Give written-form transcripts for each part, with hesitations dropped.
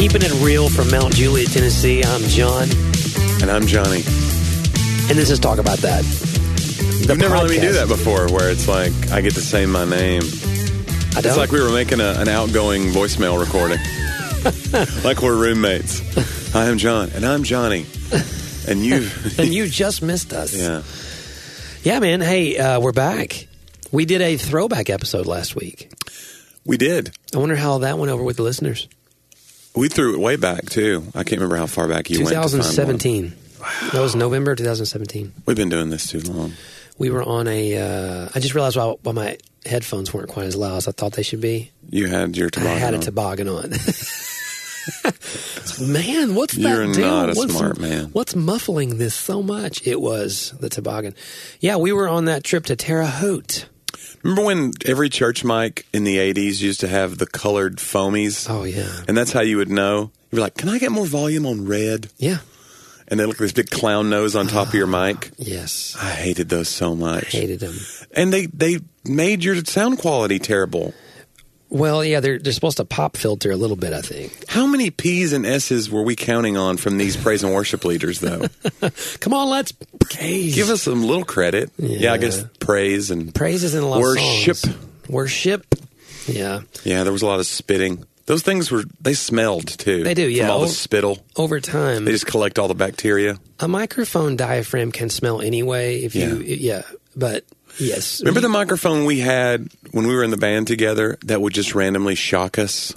Keeping it real from Mount Juliet, Tennessee. I'm John. And I'm Johnny. And this is Talk About That. You've never let me do that before, where it's like I get to say my name. I don't? It's like we were making an outgoing voicemail recording. Like we're roommates. I am John, and I'm Johnny. And you... and you just missed us. Yeah. Yeah, man. Hey, we're back. We did a throwback episode last week. We did. I wonder how that went over with the listeners. We threw it way back, too. I can't remember how far back you went. 2017. Wow. That was November 2017. We've been doing this too long. We were on a... I just realized why my headphones weren't quite as loud as I thought they should be. You had your toboggan on. I had a toboggan on. Man, what's that You're deal? not a smart man. What's muffling this so much? It was the toboggan. Yeah, we were on that trip to Terre Haute. Remember when every church mic in the 80s used to have the colored foamies? Oh, yeah. And that's how you would know? You'd be like, can I get more volume on red? Yeah. And they look like this big clown nose on top of your mic. Yes. I hated those so much. I hated them. And they made your sound quality terrible. Well, yeah, they're supposed to pop filter a little bit, I think. How many P's and S's were we counting on from these praise and worship leaders, though? Come on, let's praise. Give us some little credit. Yeah, I guess praise and... Praise is in a lot worship. of songs. Worship. Yeah. Yeah, there was a lot of spitting. Those things they smelled, too. They do, yeah. From all the spittle. Over time. They just collect all the bacteria. A microphone diaphragm can smell anyway if you... Yeah, but... Yes. Remember the microphone we had when we were in the band together that would just randomly shock us?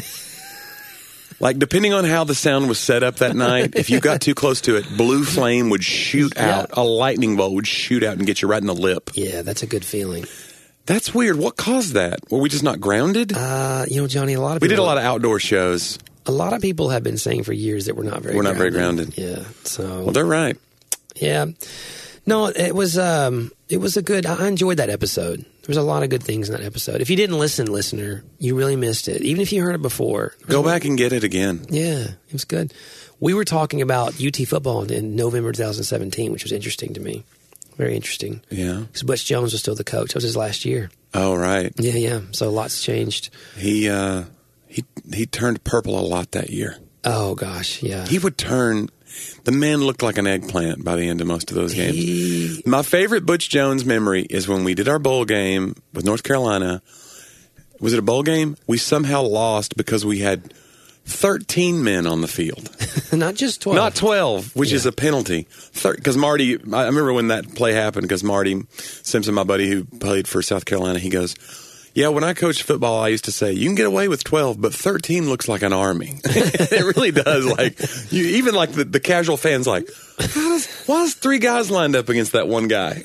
Like, depending on how the sound was set up that night, if you got too close to it, blue flame would shoot out. A lightning bolt would shoot out and get you right in the lip. Yeah, that's a good feeling. That's weird. What caused that? Were we just not grounded? Johnny, a lot of people... We did a lot of outdoor shows. A lot of people have been saying for years that we're not very grounded. Yeah, so... Well, they're right. Yeah. No, it was a good... I enjoyed that episode. There was a lot of good things in that episode. If you didn't listen, listener, you really missed it. Even if you heard it before. Go back and get it again. Yeah, it was good. We were talking about UT football in November 2017, which was interesting to me. Very interesting. Yeah. Because Butch Jones was still the coach. That was his last year. Oh, right. Yeah. So lots changed. He turned purple a lot that year. Oh, gosh, yeah. He would turn... The man looked like an eggplant by the end of most of those games. My favorite Butch Jones memory is when we did our bowl game with North Carolina. Was it a bowl game? We somehow lost because we had 13 men on the field. Not just 12. Not 12, which is a penalty. Because Marty, I remember when that play happened, because Marty Simpson, my buddy who played for South Carolina, he goes, yeah, when I coached football, I used to say, you can get away with 12, but 13 looks like an army. It really does. Like, even like the casual fans, like, why is 3 guys lined up against that one guy?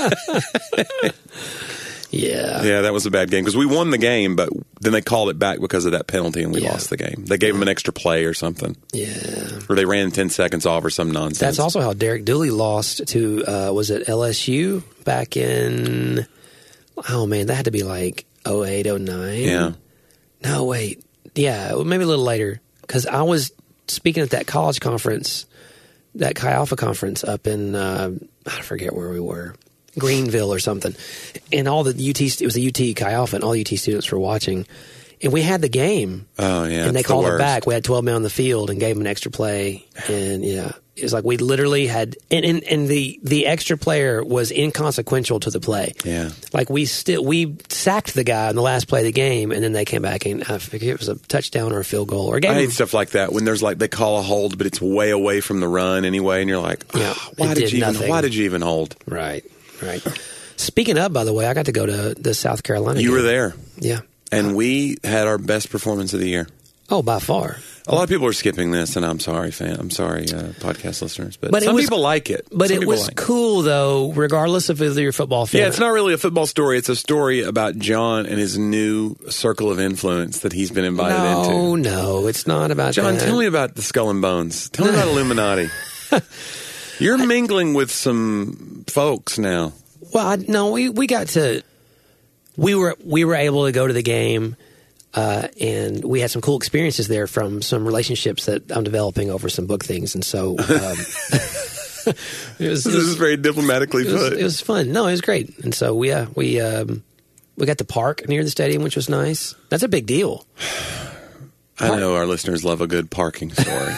Yeah. Yeah, that was a bad game because we won the game, but then they called it back because of that penalty and we lost the game. They gave them an extra play or something. Yeah. Or they ran 10 seconds off or some nonsense. That's also how Derek Dooley lost to, was it LSU back in, oh man, that had to be like 08, 09. Yeah. No, wait. Yeah, maybe a little later. Because I was speaking at that college conference, that Chi Alpha conference up in, I forget where we were, Greenville or something. And all the UT, it was the UT Chi Alpha, and all the UT students were watching. And we had the game. Oh, yeah. And they called it back. We had 12 men on the field and gave them an extra play. And, yeah, it was like we literally had – and the extra player was inconsequential to the play. Yeah. Like we sacked the guy in the last play of the game, and then they came back and I forget it was a touchdown or a field goal. Or a game. I hate stuff like that when there's like they call a hold, but it's way away from the run anyway, and you're like, why did you even hold? Right. Speaking of, by the way, I got to go to the South Carolina game. You were there. Yeah. And we had our best performance of the year. Oh, by far. A lot of people are skipping this, and I'm sorry, podcast listeners. But some people like it. But it was cool, though, regardless of whether you're a football fan. Yeah, it's not really a football story. It's a story about John and his new circle of influence that he's been invited into. No, it's not about John, that. tell me about the Skull and Bones. Tell me about Illuminati. You're mingling with some folks now. Well, we got to... We were able to go to the game, and we had some cool experiences there from some relationships that I'm developing over some book things, and so this is very diplomatically put. It was fun. No, it was great, and so we got to park near the stadium, which was nice. That's a big deal. I know our listeners love a good parking story.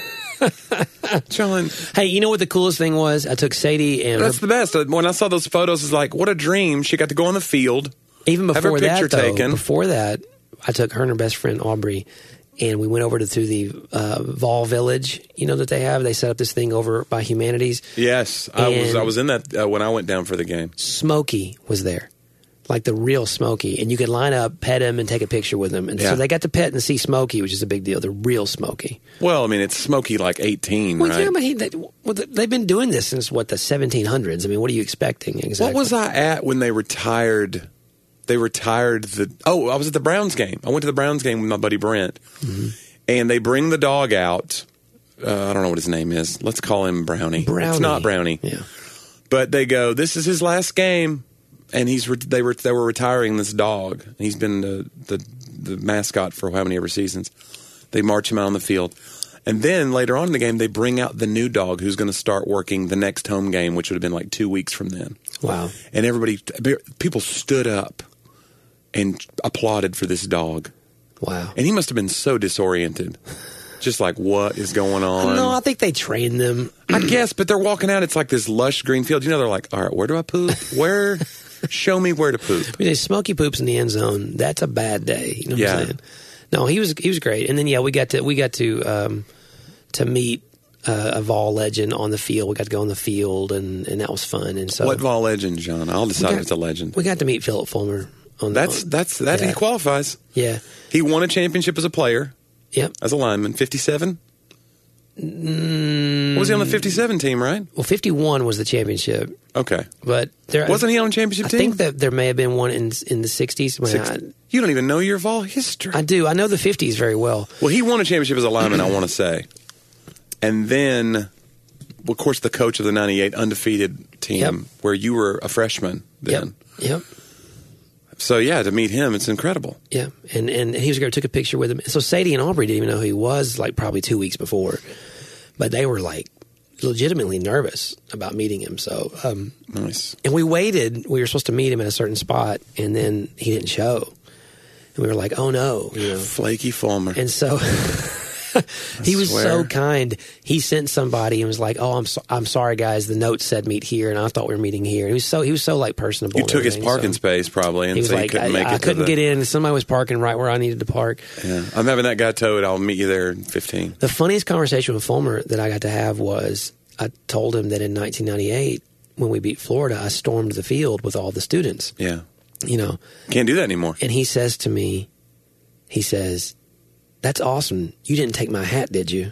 John, Hey, you know what the coolest thing was? I took Sadie and that's the best. When I saw those photos, it's like, what a dream. She got to go on the field. even have her before picture that, though, taken. before that, I took her and her best friend Aubrey, and we went over to the Vol Village. You know that they have. They set up this thing over by Humanities. Yes, I was in that when I went down for the game. Smokey was there, like the real Smokey, and you could line up, pet him, and take a picture with him. And Yeah. so they got to pet and see Smokey, which is a big deal. The real Smokey. Well, I mean, it's Smokey like 18, Well, right? yeah, but they've been doing this since what, the 1700s. I mean, what are you expecting exactly? What was I at when they retired? They retired I was at the Browns game. I went to the Browns game with my buddy Brent, and they bring the dog out. I don't know what his name is. Let's call him Brownie. It's not Brownie. Yeah. But they go, this is his last game, and they were retiring this dog. He's been the mascot for how many ever seasons. They march him out on the field. And then later on in the game, they bring out the new dog who's going to start working the next home game, which would have been like 2 weeks from then. Wow. And people stood up and applauded for this dog. Wow. And he must have been so disoriented. Just like, what is going on? No, I think they train them. I guess, but they're walking out. It's like this lush green field. You know, they're like, all right, where do I poop? Show me where to poop. I mean, if Smokey poops in the end zone, that's a bad day. You know what I'm saying? No, he was great. And then we got to meet a Vol legend on the field. We got to go on the field, and that was fun. And so, What Vol legend, John? I'll decide if it's a legend. We got to meet Philip Fulmer. He qualifies. Yeah. He won a championship as a player. Yep. As a lineman. 57? Was he on the 57 team, right? Well, 51 was the championship. Okay. But Wasn't he on a championship team? I think that there may have been one in the 60s. You don't even know your Vol history. I do. I know the 50s very well. Well, he won a championship as a lineman, I want to say. And then, of course, the coach of the 98 undefeated team where you were a freshman then. Yep. So, yeah, to meet him, it's incredible. Yeah, and he was great. Took a picture with him. So Sadie and Aubrey didn't even know who he was, like probably 2 weeks before. But they were like legitimately nervous about meeting him. So Nice. And we waited. We were supposed to meet him at a certain spot, and then he didn't show. And we were like, oh, no. You know? Flaky Fulmer. And so he was so kind. He sent somebody and was like, "Oh, I'm sorry, guys. The note said meet here, and I thought we were meeting here." And he was so like personable. You took his parking space probably, and he was so like, you couldn't make it. I couldn't get in. Somebody was parking right where I needed to park. Yeah, I'm having that guy towed. I'll meet you there in 15. The funniest conversation with Fulmer that I got to have was I told him that in 1998, when we beat Florida, I stormed the field with all the students. Yeah, you know, can't do that anymore. And he says to me, "That's awesome. You didn't take my hat, did you?"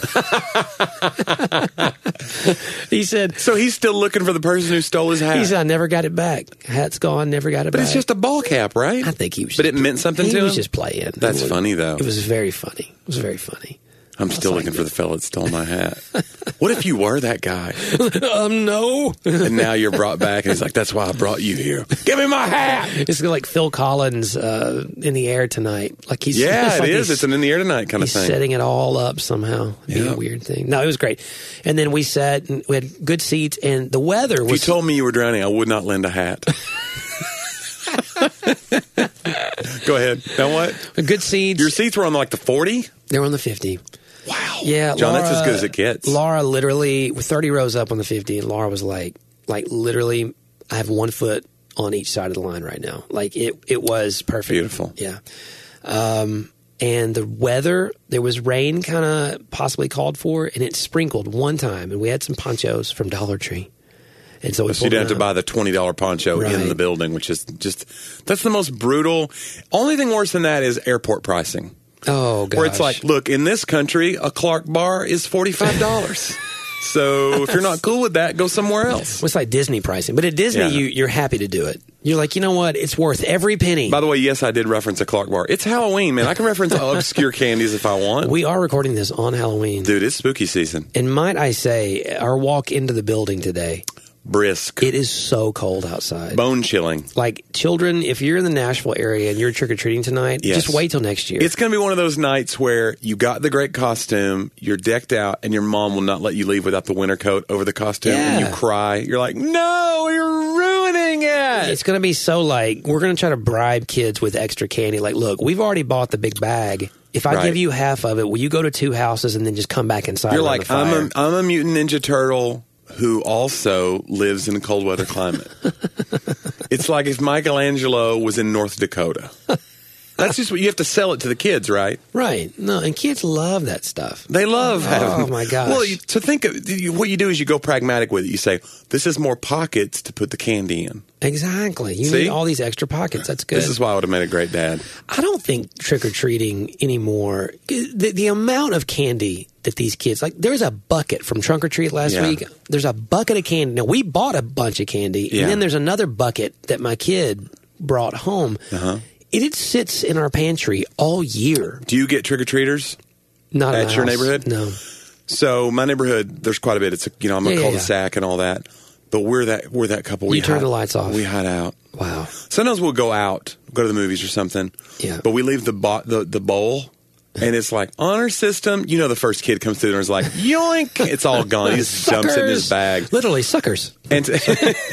He said. So he's still looking for the person who stole his hat. He said, "I never got it back. Hat's gone. Never got it back." But it's just a ball cap, right? I think he was. But it meant something to him? He was just playing. That's funny, though. It was very funny. It was very funny. I'm still looking for the fella that stole my hat. What if you were that guy? No. And now you're brought back, and he's like, that's why I brought you here. Give me my hat. It's like Phil Collins in the air tonight. Like he's it is. It's an in the air tonight kind of thing. He's setting it all up somehow. It'd be a weird thing. No, it was great. And then we sat, and we had good seats, and the weather was... If you told me you were drowning, I would not lend a hat. Go ahead. Now what? Good seats. Your seats were on like the 40? They were on the 50. Wow. Yeah, John, Laura, that's as good as it gets. Laura literally, with 30 rows up on the 50, and Laura was like literally, I have 1 foot on each side of the line right now. Like it was perfect. Beautiful. Yeah. And the weather, there was rain kind of possibly called for, and it sprinkled one time, and we had some ponchos from Dollar Tree. And so, you didn't have to buy the $20 poncho in the building, which is that's the most brutal. Only thing worse than that is airport pricing. Oh, gosh. Where it's like, look, in this country, a Clark bar is $45. So if you're not cool with that, go somewhere else. Well, it's like Disney pricing. But at Disney, you're happy to do it. You're like, you know what? It's worth every penny. By the way, yes, I did reference a Clark bar. It's Halloween, man. I can reference obscure candies if I want. We are recording this on Halloween. Dude, it's spooky season. And might I say, our walk into the building today. brisk, It is so cold outside. bone chilling. Like, children, if you're in the Nashville area and you're trick-or-treating tonight, Yes. just wait till next year. It's going to be one of those nights where you got the great costume, you're decked out, and your mom will not let you leave without the winter coat over the costume, and Yeah. you cry. You're like, no, you're ruining it. It's going to be so like, we're going to try to bribe kids with extra candy. Like, look, we've already bought the big bag. If I Right. give you half of it, will you go to 2 houses and then just come back inside? You're around like, the fire? I'm a mutant ninja turtle who also lives in a cold weather climate. It's like if Michelangelo was in North Dakota. That's just what you have to sell it to the kids, right? Right. No, and kids love that stuff. They love having. Oh, my gosh. Well, to think of what you do is you go pragmatic with it. You say, this is more pockets to put the candy in. Exactly. You See? need all these extra pockets. That's good. This is why I would have made a great dad. I don't think trick-or-treating anymore, the amount of candy that these kids, like, there's a bucket from Trunk or Treat last Yeah. week. There's a bucket of candy. Now, we bought a bunch of candy, Yeah. and then there's another bucket that my kid brought home. Uh-huh. It sits in our pantry all year. Do you get trick-or-treaters? Not in At my your house. neighborhood? No. So my neighborhood, there's quite a bit. It's I'm a Yeah, yeah, cul-de-sac and all that. But we're that couple. We You turn hide- the lights off. We hide out. Wow. Sometimes we'll go out, go to the movies or something. Yeah. But we leave the bowl, and it's like honor system. You know, the first kid comes through and is like, yoink! It's all gone. He just dumps it in his bag. Literally, suckers. And to,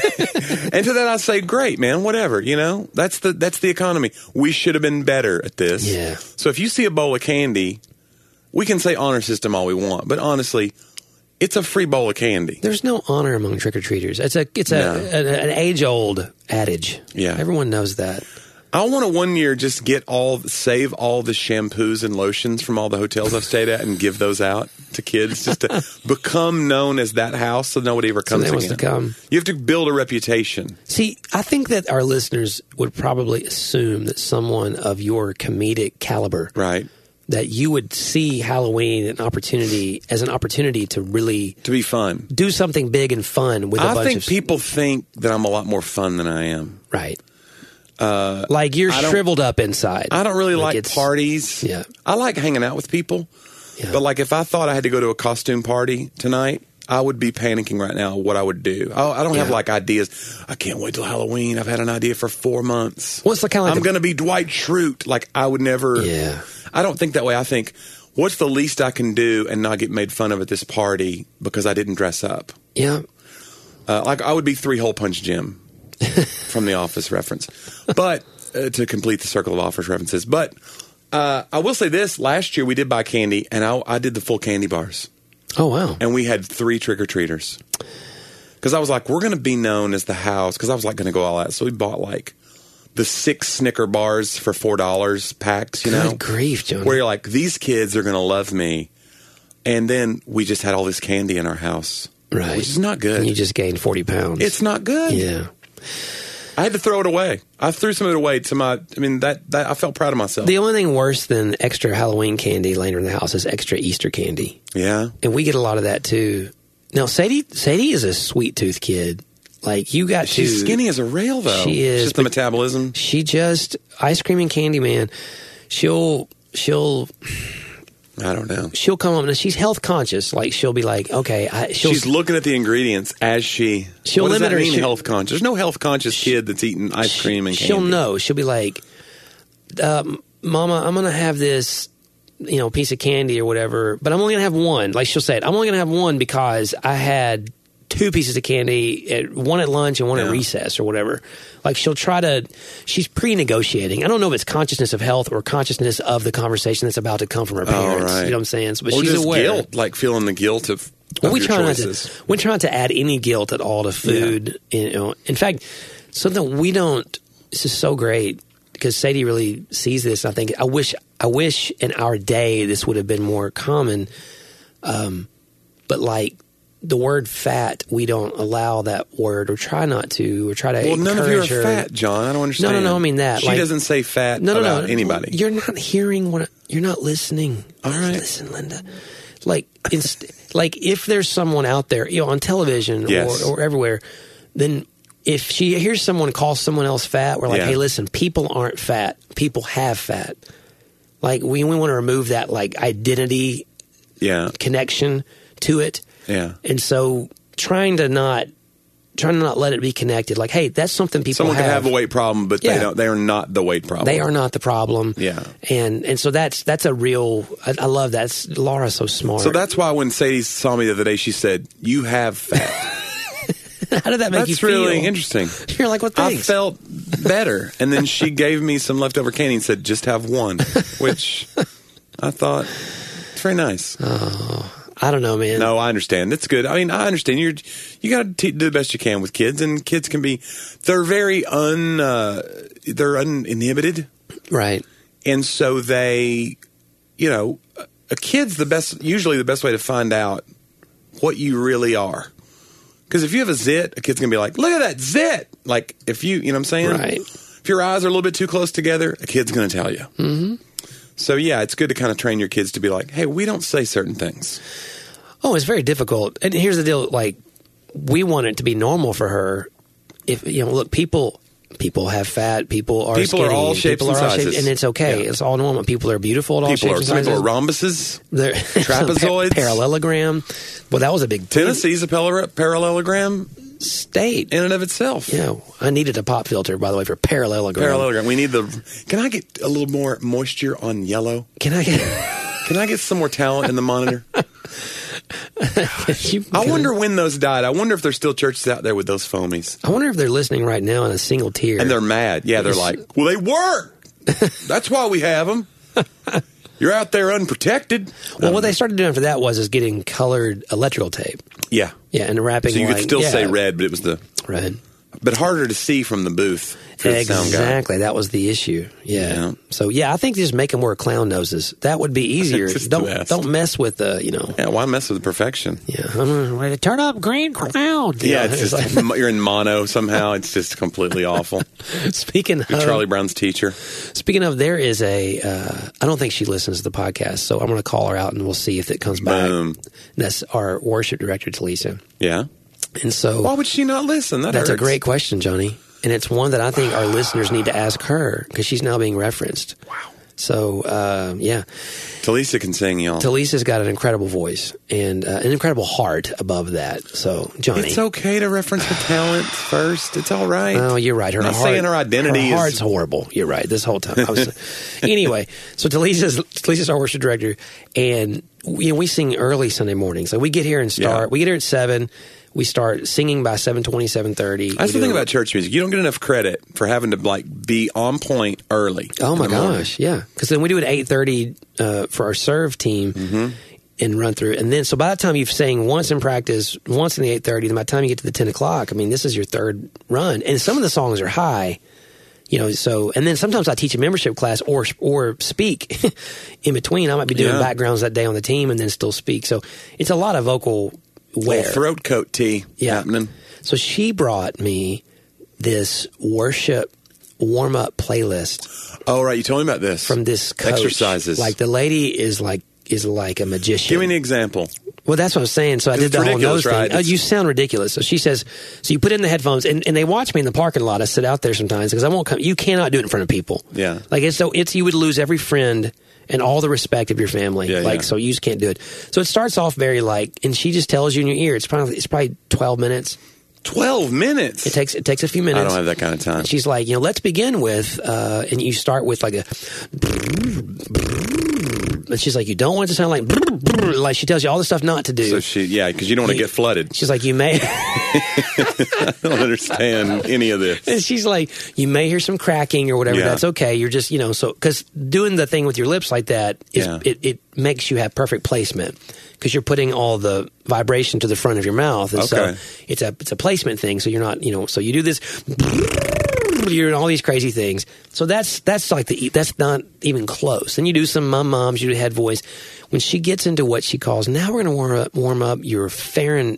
and to that I say, great, man, whatever. You know, that's the economy. We should have been better at this. Yeah. So if you see a bowl of candy, we can say honor system all we want, but honestly, it's a free bowl of candy. There's no honor among trick-or-treaters. It's No. an age-old adage. Yeah. Everyone knows that. I want to one year just save all the shampoos and lotions from all the hotels I've stayed at and give those out to kids just to become known as that house so nobody ever comes Somebody again. wants to come. You have to build a reputation. See, I think that our listeners would probably assume that someone of your comedic caliber, Right. that you would see Halloween as an opportunity to really To be fun. do something big and fun with a bunch I think of people think that I'm a lot more fun than I am. right. Like you're I don't- shriveled up inside. I don't really like it's- parties. Yeah. I like hanging out with people. Yeah. But like if I thought I had to go to a costume party tonight, I would be panicking right now what I would do. I don't have Yeah. like ideas. I can't wait till Halloween. I've had an idea for 4 months. Well, it's like kinda like I'm going to be Dwight Schrute. Like I would never. Yeah. I don't think that way. I think what's the least I can do and not get made fun of at this party because I didn't dress up. Yeah. Like I would be 3-hole punch Jim from the Office reference, but to complete the circle of Office references. But I will say this: last year we did buy candy, and I did the full candy bars, Oh, wow. and we had 3 trick or treaters. Because I was like, we're going to be known as the house. Because I was like going to go all out, so we bought like the 6 Snicker bars for $4 packs. You know, Good grief, Johnny. where you're like, these kids are going to love me. And then we just had all this candy in our house, Right. which is not good. And you just gained 40 pounds. It's not good. Yeah. I had to throw it away. I threw some of it away that I felt proud of myself. The only thing worse than extra Halloween candy laying around the house is extra Easter candy. Yeah. And we get a lot of that too. Now, Sadie is a sweet tooth kid. Like, you got She's to. skinny as a rail, though. She is, It's just the but- metabolism. She just, ice cream and candy, man. She'll I don't know. come up and she's health conscious. Like, she'll be like, okay, She's looking at the ingredients as she. She'll what does limit that her- mean, she- health conscious? There's no health conscious kid that's eating ice cream and candy. she'll know. She'll be like, Mama, I'm going to have this, piece of candy or whatever, but I'm only going to have one. Like, she'll say it. I'm only going to have one because I had 2 pieces of candy, one at lunch and one at recess or whatever. Like, she's pre-negotiating. I don't know if it's consciousness of health or consciousness of the conversation that's about to come from her parents. right. You know what I'm saying? But Or she's just aware. guilt, like feeling the guilt of Well, we your try choices. we try not to add any guilt at all to food. In fact, something we don't. This is so great because Sadie really sees this. I think I wish in our day this would have been more common. But like the word fat, we don't allow that word or try not to or try to. Well, none of you are encourage her. fat, John. I don't understand. No, I mean that. She Like- doesn't say fat about anybody. You're not hearing you're not listening. All right. Listen, Linda. Like, like if there's someone out there, on television Yes. or everywhere, then if she hears someone call someone else fat, we're like, Yeah. hey, listen, people aren't fat. People have fat. Like, we want to remove that, like, identity Yeah. connection to it. Yeah. And so trying to not trying to not let it be connected. Like, hey, that's something people Someone can have a weight problem, but Yeah. they don't. They are not the weight problem. They are not the problem. Yeah. And so that's a real. I love that. Laura's so smart. So that's why when Sadie saw me the other day, she said, "You have fat." How did that make you That's feel? really interesting. You're like, what? I Thanks. felt better, and then she gave me some leftover candy and said, "Just have one," which I thought it's very nice. I don't know, man. No, I understand. It's good. I mean, I understand. You got to do the best you can with kids, and kids can be. They're very they're uninhibited, Right. and so they, a kid's usually the best way to find out what you really are. Because if you have a zit, a kid's gonna be like, "Look at that zit!" Like if you know what I'm saying, Right. If your eyes are a little bit too close together, a kid's gonna tell you. Mm-hmm. So yeah, it's good to kind of train your kids to be like, "Hey, we don't say certain things." Oh, it's very difficult. And here's the deal: like, we want it to be normal for her. If look, people have fat. People are People skinny. are all shapes and sizes. and it's okay. Yeah. It's all normal. People are beautiful at all People shapes and are sizes. rhombuses. They're trapezoids. parallelogram. Well, that was a big Tennessee's a parallelogram state. in and of itself. I needed a pop filter, by the way, for parallelogram. Parallelogram. We need Can I get a little more moisture on yellow? Can I get? Can I get some more talent in the monitor? I wonder when those died. I wonder if there's still churches out there with those foamies. I wonder if they're listening right now in a single tier. And they're mad. Yeah, they're like, well, they were. That's why we have them. You're out there unprotected. Well, what they started doing for that was getting colored electrical tape. Yeah. Yeah, and wrapping. So you could still say red. red, but it was Red. but harder to see from the booth. For the sound guy. Exactly. That was the issue. Yeah. Yeah. So I think just make them wear clown noses. That would be easier. Just the best. Don't mess with the Yeah, why mess with perfection? Yeah. I'm gonna turn up green clown. Yeah, it's just you're in mono somehow. It's just completely awful. Speaking You're of Charlie Brown's teacher. Speaking of, there is I don't think she listens to the podcast, so I'm going to call her out and we'll see if it comes back. Boom. That's our worship director, Talisa. Yeah. And so Why would she not listen? that's a hurts. great question, Johnny. And it's one that I think our listeners need to ask her because she's now being referenced. Wow. So, Talisa can sing, y'all. Talisa's got an incredible voice and an incredible heart above that. So, Johnny. It's okay to reference the talent first. It's all right. Oh, you're right. I'm not saying her identity her heart's is horrible. You're right. This whole time. Anyway, so Talisa's our worship director, and we sing early Sunday mornings. So we get here and start. Yeah. We get here at 7. We start singing by 7:20, 7:30. That's the thing about church music. You don't get enough credit for having to be on point early. Oh my in the morning. gosh, yeah. Because then we do it at 8:30 for our serve team. Mm-hmm. And run through, and then so by the time you've sang once in practice, once in the 8:30, then by the time you get to the 10 o'clock, I mean, this is your third run, and some of the songs are high. So, and then sometimes I teach a membership class or speak in between. I might be doing backgrounds that day on the team and then still speak. So it's a lot of vocal wear. Little throat coat tea happening. So she brought me this worship warm-up playlist. Oh, right. You told me about this. From this coach. Exercises. Like the lady is like a magician. Give me an example. Well, that's what I was saying. So I did It's the whole ridiculous, nose thing. right? You sound ridiculous. So she says, so you put in the headphones, and they watch me in the parking lot. I sit out there sometimes because I won't come. You cannot do it in front of people. Yeah. Like it's you would lose every friend and all the respect of your family. Yeah, So you just can't do it. So it starts off very and she just tells you in your ear. It's probably 12 minutes. 12 minutes? It takes a few minutes. I don't have that kind of time. She's like, let's begin with, and you start with like a, and she's like, you don't want it to sound like she tells you all the stuff not to do. So because you don't want to get flooded. She's like, you may. I don't understand any of this. And she's like, you may hear some cracking or whatever. Yeah. That's okay. You're just, so, because doing the thing with your lips like that, it makes you have perfect placement because you're putting all the vibration to the front of your mouth. And so it's a placement thing. So you're not, so you do this, you're doing all these crazy things. So that's like that's not even close. Then you do some moms, you do head voice. When she gets into what she calls, now we're going to warm up your pharyngeal,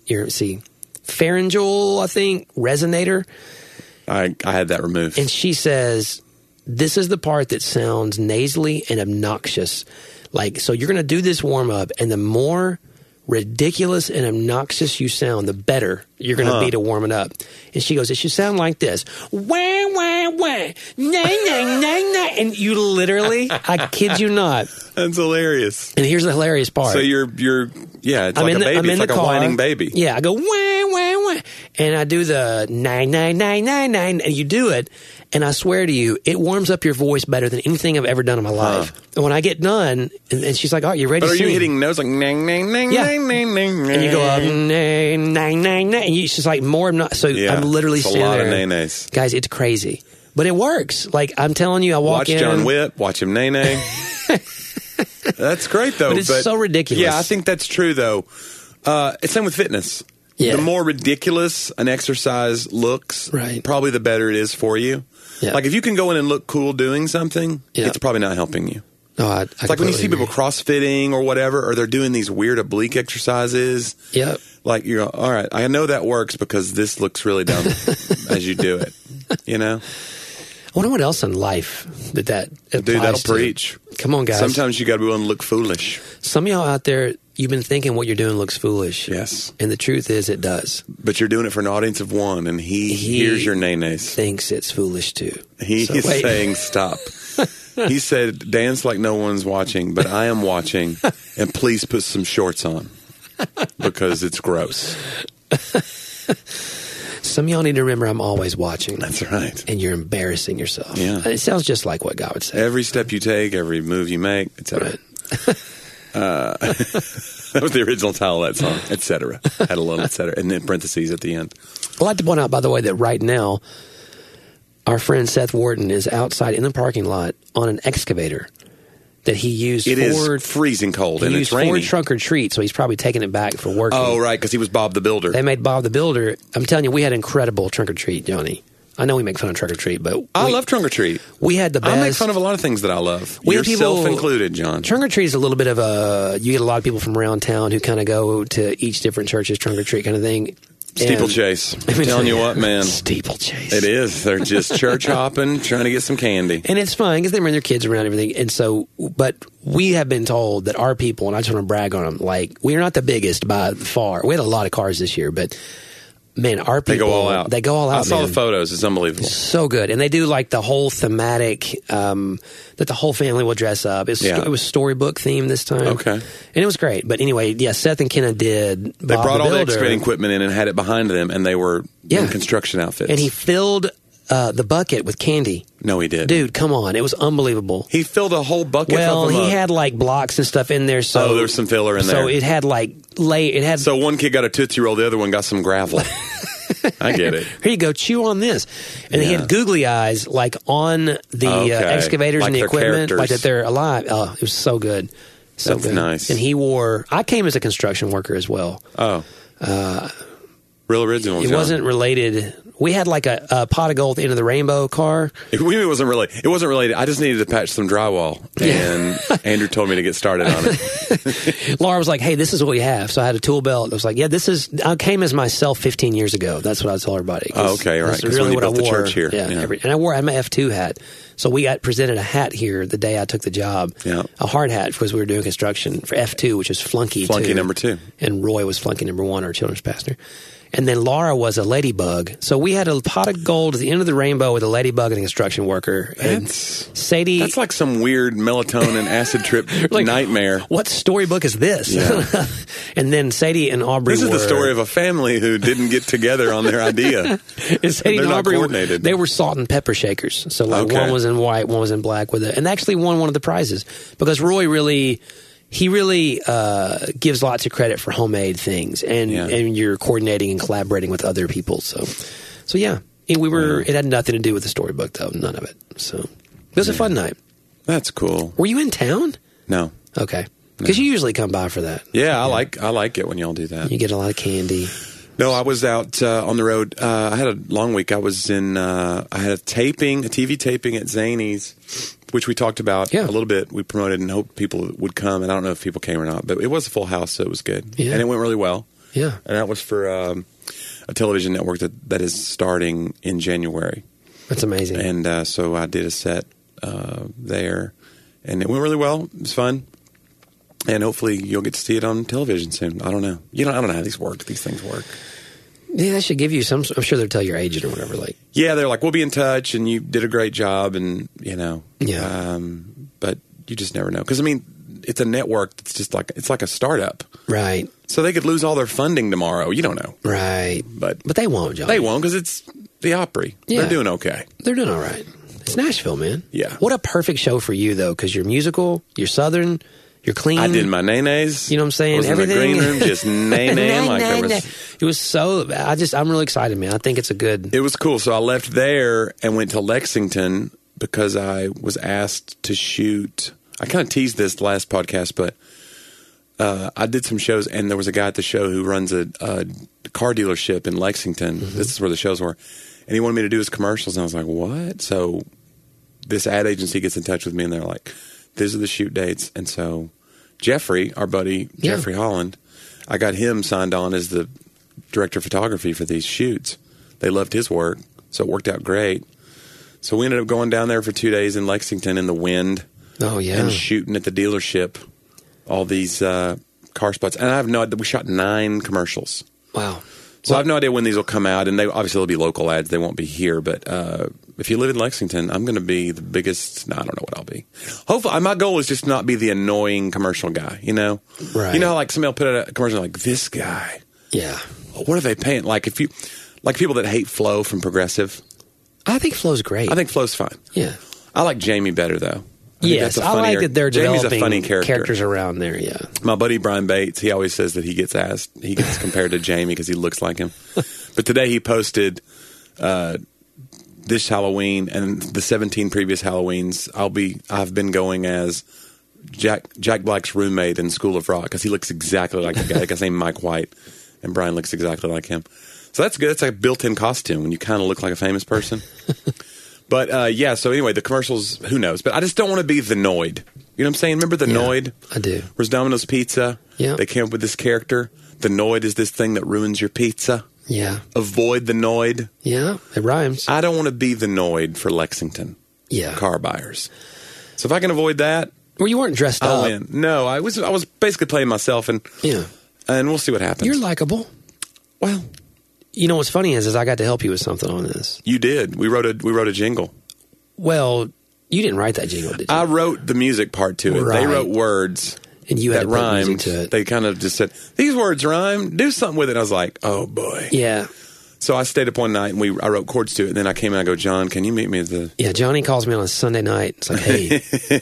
I think, resonator. I had that removed. And she says, this is the part that sounds nasally and obnoxious. So you're going to do this warm up, and the more ridiculous and obnoxious you sound, the better you're going to be to warm it up. And she goes, it should sound like this. Wah, wah, wah. Nah, nah, nah, nah. And you literally, I kid you not. That's hilarious. And here's the hilarious part. So you're it's I'm like in a baby. I'm in It's like the a car. whining baby. Yeah, I go, wah, wah, wah. and I do the 99999, and you do it, and I swear to you, it warms up your voice better than anything I've ever done in my life. And when I get done, and she's like, "Oh, you ready But to are sing?" you hitting notes like nang, nang, nang, Yeah. nang, nang, nang, And you go up, nang, nang, nang, nang, and she's like, "More, I'm not." So Yeah, I'm literally it's a standing lot of there. nay-nays. Guys, it's crazy, but it works. Like I'm telling you, I walk Watch in. John Witt. Watch him nay-nay. That's great, though. But it's so ridiculous. Yeah, I think that's true, though. It's same with fitness. Yeah. The more ridiculous an exercise looks, Right. probably the better it is for you. Yeah. Like if you can go in and look cool doing something, Yeah. it's probably not helping you. No, I It's like when you see completely people CrossFitting or whatever, or they're doing these weird oblique exercises. agree. Yep. Like you go, all right, I know that works because this looks really dumb as you do it. You know, I wonder what else in life that applies dude, that'll to. preach. Come on, guys. Sometimes you got to be willing to look foolish. Some of y'all out there, you've been thinking what you're doing looks foolish. Yes, And the truth is, it does. but you're doing it for an audience of one, and he hears your nay-nays. Thinks it's foolish too. He So is wait. saying stop. He said, dance like no one's watching, but I am watching, and please put some shorts on because it's gross. Some of y'all need to remember I'm always watching. That's right. And you're embarrassing yourself. Yeah. It sounds just like what God would say. Every step you take, every move you make, etc. That was the original title of that song, etc. Had a little etc. and then parentheses at the end. I'd like to point out, by the way, that right now, our friend Seth Wharton is outside in the parking lot on an excavator that he used It for is freezing cold he and used it's rainy. for trunk or treat, so he's probably taking it back for working. Oh, right, because he was Bob the Builder. They made Bob the Builder. I'm telling you, we had incredible trunk or treat, Johnny. I know we make fun of trunk or treat, but I love trunk or treat. we had the best. I make fun of a lot of things that I love. We have Yourself people- included, John. Trunk or treat is a little bit of a. You get a lot of people from around town who kind of go to each different church's trunk or treat kind of thing. Steeplechase. And- I'm telling you what, man. Steeplechase. It is. They're just church hopping, trying to get some candy. And it's fun because they bring their kids around and everything. And so, but we have been told that our people, and I just want to brag on them, like, we are not the biggest by far. We had a lot of cars this year, but man, our people. They go all out. They go all out. I saw man. the photos. It's unbelievable. So good. And they do like the whole thematic, that the whole family will dress up. It was storybook themed this time. Okay. And it was great. But anyway, yeah, Seth and Kenna did. They Bob brought the all the Builder, excavating equipment in and had it behind them, and they were in construction outfits. and he filled the bucket with candy. No, he did. Dude, come on. It was unbelievable. He filled a whole bucket Well, of them he up. had like blocks and stuff in there. So Oh, there was some filler in there. So it had like it had. So one kid got a Tootsie Roll, the other one got some gravel. I get it. Here you go, chew on this. And he Yeah. had googly eyes like on the Okay. excavators Like and the they're equipment, characters. like that they're alive. Oh, it was so good. So That's good. nice. And I came as a construction worker as well. Oh. Real original, It John. wasn't related. We had like a pot of gold at the end of the rainbow car. It wasn't related. I just needed to patch some drywall, and Andrew told me to get started on it. Laura was like, "Hey, this is what we have." So I had a tool belt. I was like, "Yeah, this is." I came as myself 15 years ago. That's what I told everybody. 'Cause Oh, okay, right. This 'Cause is when really you what I built the wore. church here. Yeah, Yeah. and I had my F2 hat. So we got presented a hat here the day I took the job. Yeah. A hard hat because we were doing construction for F2, which is flunky. Flunky number 2. And Roy was flunky number 1, our children's pastor. And then Laura was a ladybug. So we had a pot of gold at the end of the rainbow with a ladybug and a construction worker. And Sadie. That's like some weird melatonin acid trip like, nightmare. What storybook is this? Yeah. And then Sadie and Aubrey This is the story of a family who didn't get together on their idea. and Sadie They're and not Aubrey coordinated. they were salt and pepper shakers. So like Okay. one was in white, one was in black with it. And they actually won one of the prizes because Roy really gives lots of credit for homemade things, and you're coordinating and collaborating with other people. So yeah, it had nothing to do with the storybook though, none of it. So it was a fun night. That's cool. Were you in town? No. Okay, because you usually come by for that. Yeah, I like it when y'all do that. You get a lot of candy. No, I was out on the road. I had a long week. I was in. I had a TV taping at Zany's, which we talked about a little bit. We promoted and hoped people would come, and I don't know if people came or not, but it was a full house, so it was good, and it went really well. Yeah, and that was for a television network that is starting in January. That's amazing. And so I did a set there, and it went really well. It was fun. And hopefully you'll get to see it on television soon. I don't know. I don't know how these things work. Yeah, they should give you some. I'm sure they'll tell your agent or whatever. Like, yeah, they're like, we'll be in touch, and you did a great job, and Yeah. But you just never know because I mean, it's a network that's just like it's like a startup. Right. So they could lose all their funding tomorrow. You don't know. Right. But they won't, John. They won't because it's the Opry. Yeah. They're doing okay. They're doing all right. It's Nashville, man. Yeah. What a perfect show for you, though, because you're musical, you're Southern, you're clean. I did my nays. You know what I'm saying? I was Everything. in the green room just nay like there was. It was so. I'm really excited, man. I think it's a good. It was cool. So I left there and went to Lexington because I was asked to shoot. I kind of teased this last podcast, but I did some shows, and there was a guy at the show who runs a car dealership in Lexington. Mm-hmm. This is where the shows were. And he wanted me to do his commercials, and I was like, what? So this ad agency gets in touch with me, and they're like, these are the shoot dates. And so Jeffrey, our buddy, Jeffrey Holland, I got him signed on as the director of photography for these shoots. They loved his work, so it worked out great. So we ended up going down there for 2 days in Lexington in the wind. Oh, yeah. And shooting at the dealership all these car spots. And I have no idea. We shot 9 commercials. Wow. So I have no idea when these will come out. And they obviously they'll be local ads. They won't be here. But if you live in Lexington, I'm going to be the biggest. No, I don't know what I'll be. Hopefully, my goal is just not be the annoying commercial guy, you know? Right. You know how like somebody will put out a commercial like, this guy. Yeah. What are they paying? Like people that hate Flo from Progressive. I think Flo's great. I think Flo's fine. Yeah. I like Jamie better, though. Yes, I like that they're Jamie's developing a funny characters around there, yeah. My buddy Brian Bates, he always says that he gets compared to Jamie because he looks like him. But today he posted this Halloween and the 17 previous Halloweens. I've been going as Jack Black's roommate in School of Rock because he looks exactly like the guy. The guy's named Mike White, and Brian looks exactly like him. So that's good. It's like a built-in costume when you kind of look like a famous person. But, so anyway, the commercials, who knows? But I just don't want to be the Noid. You know what I'm saying? Remember the Noid? I do. Where's Domino's Pizza? Yeah. They came up with this character. The Noid is this thing that ruins your pizza. Yeah. Avoid the Noid. Yeah, it rhymes. I don't want to be the Noid for Lexington car buyers. So if I can avoid that. Well, you weren't dressed I'll up. win. No, I was basically playing myself, and we'll see what happens. You're likable. Well, you know what's funny is I got to help you with something on this. You did. We wrote a jingle. Well, you didn't write that jingle, did you? I wrote the music part to it. Right. They wrote words. And you had that to put rhymed. music to it. They kind of just said, these words rhyme. Do something with it. And I was like, oh, boy. Yeah. So I stayed up one night, and I wrote chords to it. And then I came in and I go, John, can you meet me at the... Yeah, Johnny calls me on a Sunday night. It's like, hey.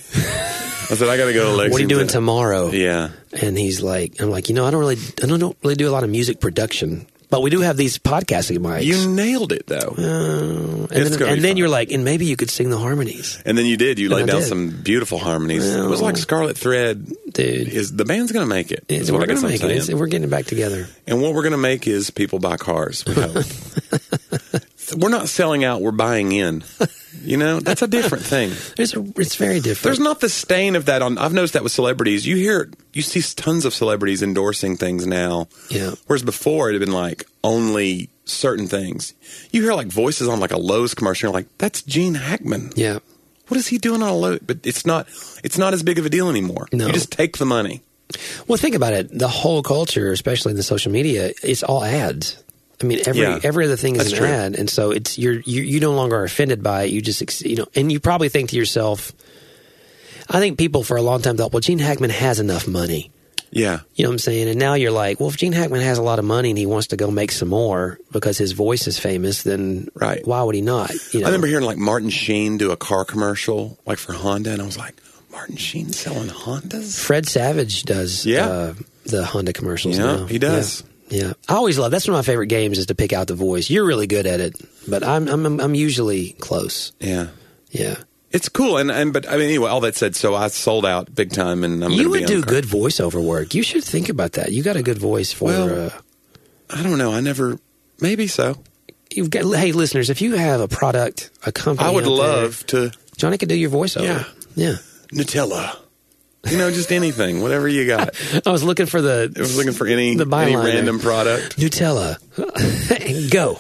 I said, I got to go to Lexington. What are you doing tomorrow? Yeah. And he's like, I'm like, I don't really do a lot of music production. But we do have these podcasting mics. You nailed it, though. And then you're like, and maybe you could sing the harmonies. And then you did. You laid down some beautiful harmonies. Well, it was like Scarlet Thread. Dude. The band's going to make it. We're going to make it. We're getting back together. And what we're going to make is people buy cars. We hope. We're not selling out. We're buying in. You know, that's a different thing. It's very different. There's not the stain of that on. I've noticed that with celebrities. You see tons of celebrities endorsing things now. Yeah. Whereas before it had been like only certain things. You hear like voices on like a Lowe's commercial. You're like, that's Gene Hackman. Yeah. What is he doing on a Lowe's? But it's not as big of a deal anymore. No. You just take the money. Well, think about it. The whole culture, especially in the social media, it's all ads. I mean, every other thing is an ad, and so it's you no longer are offended by it. You just and you probably think to yourself, I think people for a long time thought, well, Gene Hackman has enough money. Yeah, you know what I'm saying. And now you're like, well, if Gene Hackman has a lot of money and he wants to go make some more because his voice is famous, then why would he not? You know? I remember hearing like Martin Sheen do a car commercial like for Honda, and I was like, Martin Sheen selling Hondas. Fred Savage does the Honda commercials. Yeah, he does. Yeah, I always love. That's one of my favorite games is to pick out the voice. You're really good at it, but I'm usually close. Yeah, yeah. It's cool, but I mean, anyway. All that said, so I sold out big time, and I'm. You would do good voiceover work. You should think about that. You got a good voice for. Well, I don't know. Maybe so. You've got. Hey, listeners, if you have a product, a company, I would love to. Johnny could do your voiceover. Yeah. Nutella. You know, just anything, whatever you got. I was looking for any random product. Nutella. Go.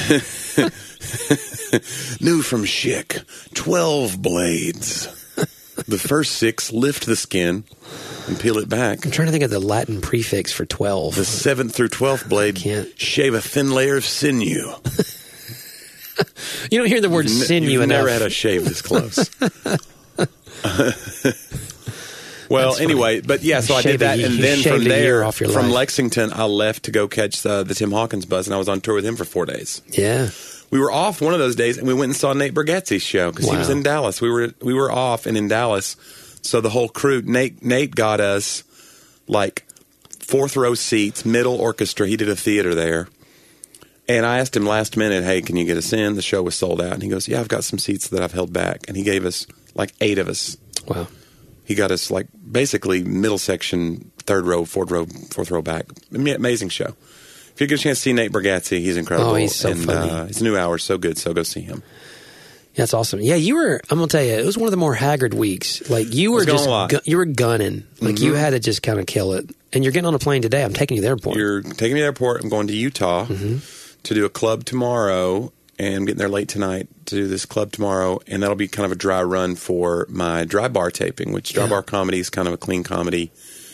New from Schick, 12 blades. The first 6 lift the skin and peel it back. I'm trying to think of the Latin prefix for 12. The 7th through 12th blade shave a thin layer of sinew. You don't hear the word sinew You've enough. never had a shave this close. Well, That's funny. anyway, but yeah, so I Shave did that, a- and you then shaved from a year there, off your from life. Lexington, I left to go catch the Tim Hawkins bus, and I was on tour with him for 4 days. Yeah. We were off one of those days, and we went and saw Nate Bargatze's show because he was Wow. in Dallas. We were off and in Dallas, so the whole crew. Nate got us like fourth row seats, middle orchestra. He did a theater there, and I asked him last minute, "Hey, can you get us in?" The show was sold out, and he goes, "Yeah, I've got some seats that I've held back," and he gave us like 8 of us. Wow. He got us like basically middle section, third row, fourth row back. Amazing show. If you get a chance to see Nate Bargatze, he's incredible. Oh, he's so and, funny. His new hour is so good, so go see him. That's awesome. Yeah, I'm going to tell you, it was one of the more haggard weeks. Like, you were was going just, a lot. you were gunning. Like, you had to just kind of kill it. And you're getting on a plane today. I'm taking you to the airport. You're taking me to the airport. I'm going to Utah to do a club tomorrow, and I'm getting there late tonight to do this club tomorrow, and that'll be kind of a dry run for my Dry Bar taping, which Dry Yeah. Bar Comedy is kind of a clean comedy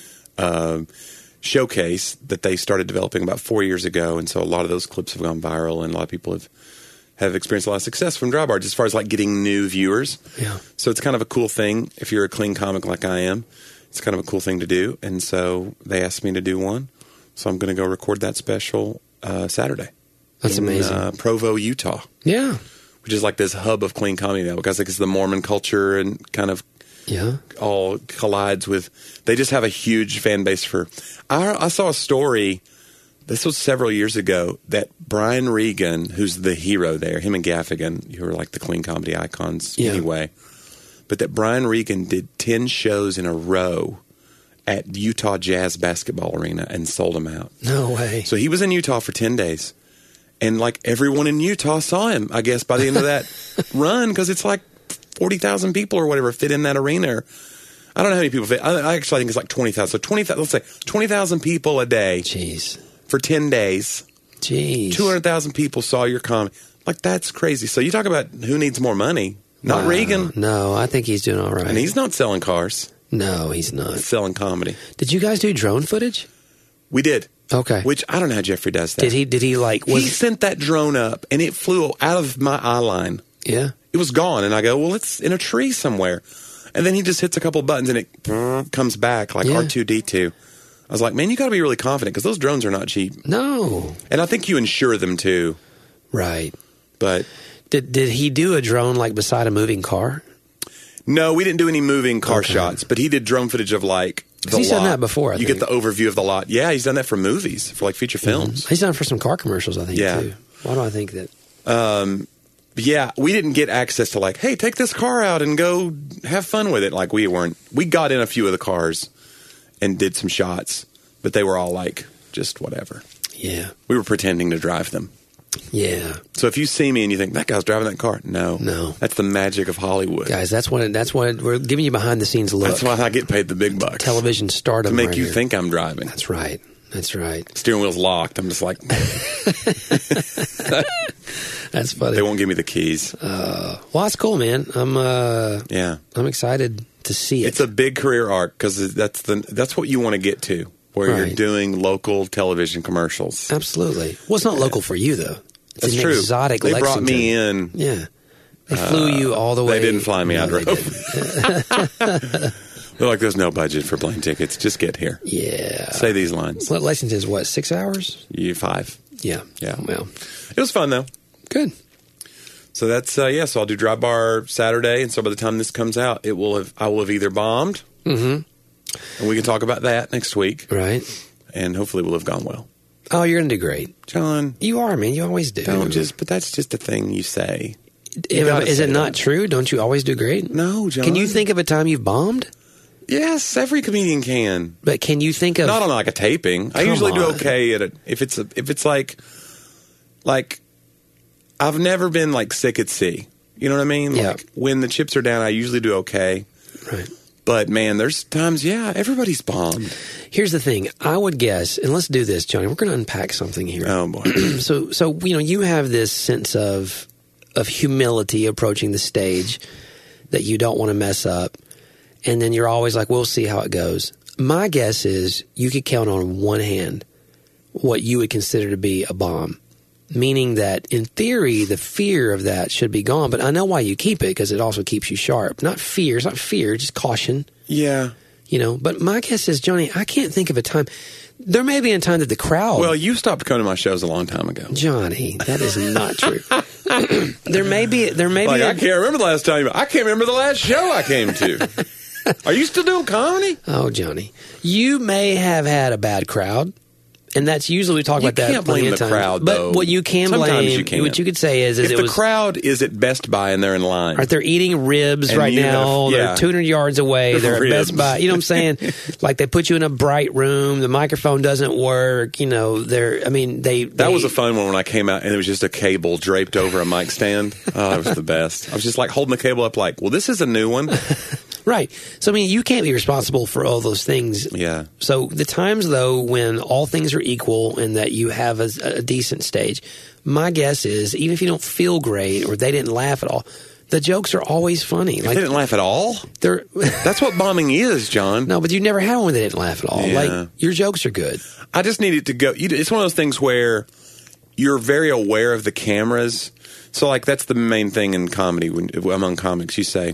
showcase that they started developing about 4 years ago, and so a lot of those clips have gone viral, and a lot of people have experienced a lot of success from Dry Bar, just as far as like getting new viewers. Yeah. So it's kind of a cool thing if you're a clean comic like I am. It's kind of a cool thing to do, and so they asked me to do one. So I'm going to go record that special Saturday. That's in, amazing. Provo, Utah, Yeah. which is like this hub of clean comedy now because it's the Mormon culture and kind of Yeah. all collides with. They just have a huge fan base for. I saw a story. This was several years ago that Brian Regan, who's the hero there, him and Gaffigan, who are like the clean comedy icons Yeah. anyway, but that Brian Regan did 10 shows in a row at Utah Jazz Basketball Arena and sold them out. No way. So he was in Utah for 10 days. And like everyone in Utah saw him, I guess, by the end of that run, because it's like 40,000 people or whatever fit in that arena. I don't know how many people fit. I actually think it's like 20,000. So 20,000, let's say 20,000 people a day Jeez. for 10 days. Jeez. 200,000 people saw your comedy. Like, that's crazy. So you talk about who needs more money. Not Wow. Regan. No, I think he's doing all right. And he's not selling cars. No, he's not. He's selling comedy. Did you guys do drone footage? We did. Okay. Which I don't know how Jeffrey does that. Did he like, He sent that drone up, and it flew out of my eye line. yeah. It was gone, and I go, well, it's in a tree somewhere. And then he just hits a couple buttons, and it comes back like Yeah. R2-D2. I was like, man, you got to be really confident because those drones are not cheap. No. And I think you insure them too. Right. But Did he do a drone like beside a moving car? no, we didn't do any moving car Okay. shots, but he did drone footage of like the He's lot. done that before, I you think. get the overview of the lot. Yeah, he's done that for movies, for like feature films. He's done it for some car commercials, I think, Yeah. too. Why do I think that? Yeah, we didn't get access to like, hey, take this car out and go have fun with it. Like we got in a few of the cars and did some shots, but they were all like just whatever. Yeah. We were pretending to drive them. Yeah. So if you see me and you think that guy's driving that car, no, that's the magic of Hollywood. Guys, that's what we're giving you behind the scenes look. That's why I get paid the big bucks. Television stardom to make right you here. think I'm driving. That's right. That's right. Steering wheel's locked. I'm just like, That's funny. they won't give me the keys. Well, that's cool, man. Yeah, I'm excited to see it. it's a big career arc because that's what you want to get to, where you're Right. doing local television commercials. Absolutely. Well, it's not local for you though. It's That's an true. exotic They Lexington. brought me in. Yeah. They flew you all the way. They didn't fly me. No, I they drove. didn't. They're like, there's no budget for plane tickets. Just get here. Yeah. Say these lines. Lexington's what, 6 hours? You 5. Yeah. Yeah. Well, It was fun though. good. So that's so I'll do Dry Bar Saturday, and so by the time this comes out, I will have either bombed, and we can talk about that next week, Right. and hopefully we'll have gone well. Oh, you're going to do great. John, You are, man. You always do. but that's just a thing you say. Is it not true? Don't you always do great? No, John. Can you think of a time you've bombed? Yes, every comedian can. But can you think of... Not on like a taping. I Come usually do on. okay at it if it's like I've never been like sick at sea. You know what I mean? Yeah. Like when the chips are down, I usually do okay. Right. But man, there's times, everybody's bombed. Here's the thing. I would guess, and let's do this, Johnny. We're going to unpack something here. Oh boy. So you have this sense of humility approaching the stage that you don't want to mess up, and then you're always like, we'll see how it goes. My guess is you could count on one hand what you would consider to be a bomb, meaning that in theory the fear of that should be gone. But I know why you keep it, because it also keeps you sharp. Not fear. It's not fear, just caution. Yeah. But my guess is, Johnny, I can't think of a time. There may be a time that the crowd. Well, you stopped coming to my shows a long time ago. Johnny, that is not true. There may be. Like, I can't remember the last time. I can't remember the last show I came to. Are you still doing comedy? Oh, Johnny, you may have had a bad crowd. And that's usually we talk about that. You can't blame the crowd, but though. what you can blame, what you could say is if it the was, crowd is at Best Buy and they're in line, right? They're eating ribs And right you now. have- yeah. They're 200 yards away. They're at Ribs. Best Buy. You know what I'm saying? Like they put you in a bright room. The microphone doesn't work. They're. I mean, that was a fun one when I came out and it was just a cable draped over a mic stand. Oh, that was the best. I was just like holding the cable up, like, well, this is a new one. Right. So, I mean, you can't be responsible for all those things. Yeah. So the times, though, when all things are equal and that you have a decent stage, my guess is, even if you don't feel great or they didn't laugh at all, the jokes are always funny. They didn't laugh at all? That's what bombing is, John. No, but you never had one where they didn't laugh at all. Yeah. Like, your jokes are good. I just need it to go. It's one of those things where you're very aware of the cameras. So, like, that's the main thing in comedy. Among comics, you say,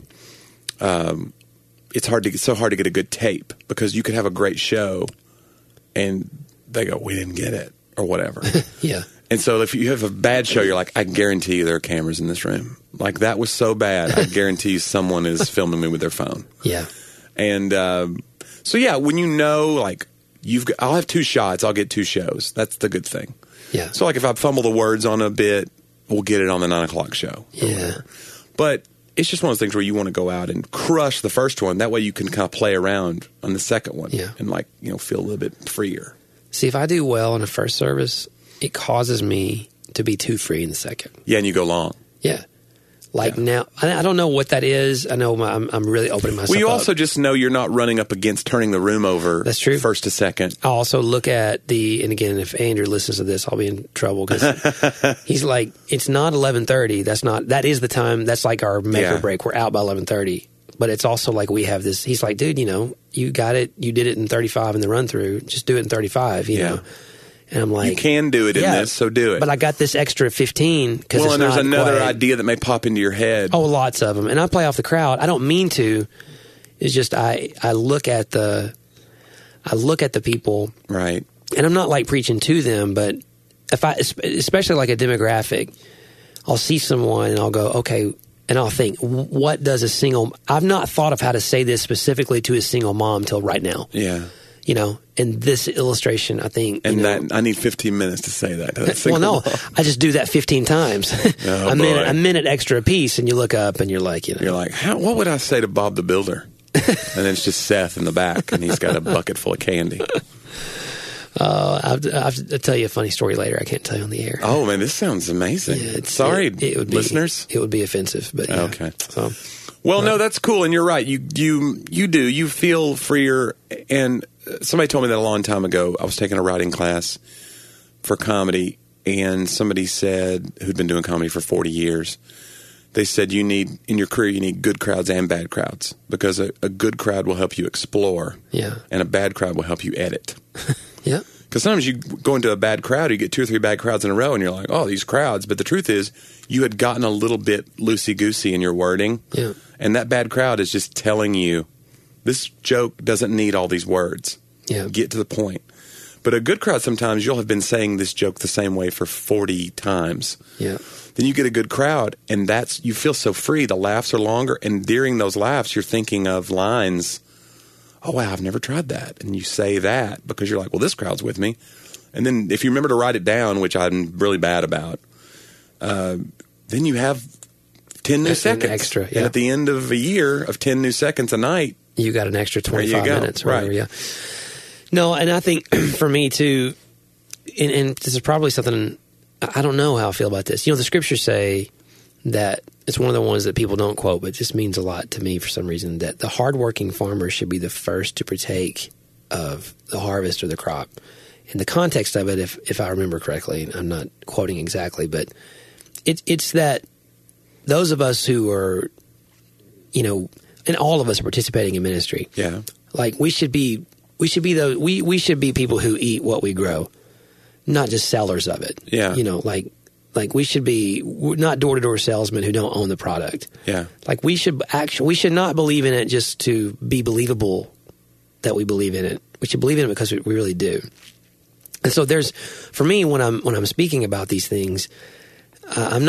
it's so hard to get a good tape because you could have a great show and they go, we didn't get it or whatever. Yeah. And so if you have a bad show, you're like, I guarantee you there are cameras in this room. Like, that was so bad, I guarantee you someone is filming me with their phone. Yeah. And so, yeah, when like, I'll have 2 shots, I'll get 2 shows. That's the good thing. Yeah. So, like, if I fumble the words on a bit, we'll get it on the 9 o'clock show. Yeah. But it's just one of those things where you want to go out and crush the first one. That way you can kind of play around on the second one. Yeah. And, like, feel a little bit freer. See, if I do well in the first service, it causes me to be too free in the second. Yeah, and you go long. Yeah. Like now, I don't know what that is. I know I'm really opening myself up. Well, you also just know you're not running up against turning the room over. That's true. First to second. I also look at and again, if Andrew listens to this, I'll be in trouble because he's like, it's not 11:30. That is the time. That's like our make or break. We're out by 11:30. But it's also like we have this. He's like, dude, you got it. You did it in 35 in the run through. Just do it in 35. You know. And I'm like, you can do it in this, so do it. But I got this extra 15 because and there's another idea that may pop into your head. Oh, lots of them, and I play off the crowd. I don't mean to. It's just I look at the people, right? And I'm not like preaching to them, but especially like a demographic, I'll see someone and I'll go, okay, and I'll think, what does a single? I've not thought of how to say this specifically to a single mom till right now. Yeah. And this illustration, I think... that I need 15 minutes to say that. Well, no, I just do that 15 times. Oh, a minute extra a piece, and you look up and you're like, You're like, what would I say to Bob the Builder? And then it's just Seth in the back, and he's got a bucket full of candy. I'll tell you a funny story later. I can't tell you on the air. Oh, man, this sounds amazing. Yeah, Sorry, it would listeners. It would be offensive, but yeah. Okay. So... Well, no, that's cool, and you're right. You feel freer. And somebody told me that a long time ago. I was taking a writing class for comedy, and somebody said, who'd been doing comedy for 40 years, they said in your career, you need good crowds and bad crowds, because a good crowd will help you explore, and a bad crowd will help you edit. Yeah. Because sometimes you go into a bad crowd, you get 2 or 3 bad crowds in a row, and you're like, oh, these crowds. But the truth is, you had gotten a little bit loosey-goosey in your wording. Yeah. And that bad crowd is just telling you, this joke doesn't need all these words. Yeah. Get to the point. But a good crowd, sometimes you'll have been saying this joke the same way for 40 times. Yeah. Then you get a good crowd, and you feel so free. The laughs are longer, and during those laughs, you're thinking of lines. Oh, wow, I've never tried that. And you say that because you're like, well, this crowd's with me. And then if you remember to write it down, which I'm really bad about, then you have 10 new seconds. Extra, yeah. And at the end of a year of 10 new seconds a night, you got an extra 25 minutes. Or whatever, right. Yeah. No, and I think for me too, and this is probably something, I don't know how I feel about this. The scriptures say that it's one of the ones that people don't quote, but it just means a lot to me for some reason, that the hardworking farmer should be the first to partake of the harvest or the crop. In the context of it, if I remember correctly, I'm not quoting exactly, but it's that those of us who are, and all of us are participating in ministry. Yeah. Like we should be people who eat what we grow, not just sellers of it. Yeah. Like we should be not door-to-door salesmen who don't own the product. Yeah. Like we should not believe in it just to be believable that we believe in it. We should believe in it because we really do. And so for me, when I'm speaking about these things, I'm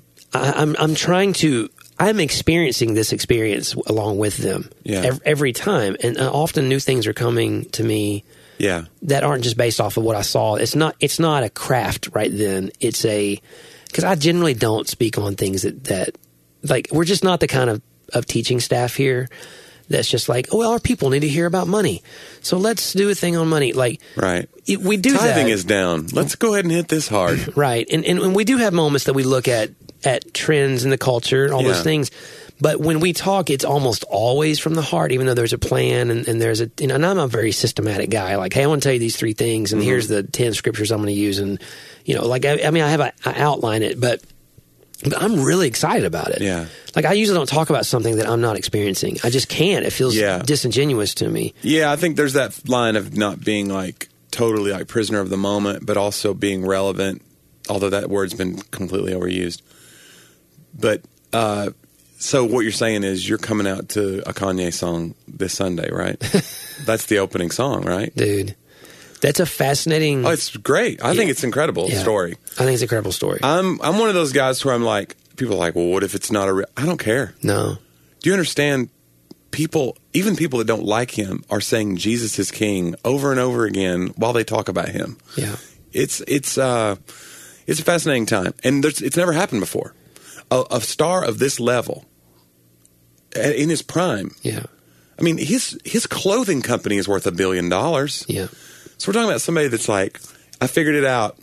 experiencing this experience along with them every time. And often new things are coming to me that aren't just based off of what I saw. It's not a craft right then. It's because I generally don't speak on things that like, we're just not the kind of teaching staff here that's just like, oh, well, our people need to hear about money, so let's do a thing on money. Like, right. We do Tithing that. is down. Let's go ahead and hit this hard. Right. And we do have moments that we look at trends in the culture and all those things. But when we talk, it's almost always from the heart, even though there's a plan and there's and I'm a very systematic guy. Like, hey, I want to tell you these 3 things, and here's the 10 scriptures I'm going to use. And, I outline it, but I'm really excited about it. Yeah. Like, I usually don't talk about something that I'm not experiencing. I just can't. It feels disingenuous to me. Yeah, I think there's that line of not being like totally like prisoner of the moment, but also being relevant, although that word's been completely overused. But so what you're saying is you're coming out to a Kanye song this Sunday, right? That's the opening song, right? Dude, that's a fascinating... Oh, it's great. I think it's an incredible story. I think it's an incredible story. I'm one of those guys where I'm like, people are like, well, what if it's not I don't care. No. Do you understand? Even people that don't like him are saying Jesus is king over and over again while they talk about him. Yeah. It's a fascinating time. And it's never happened before. A star of this level in his prime. Yeah. I mean, his clothing company is worth $1 billion. Yeah. So we're talking about somebody that's like, I figured it out.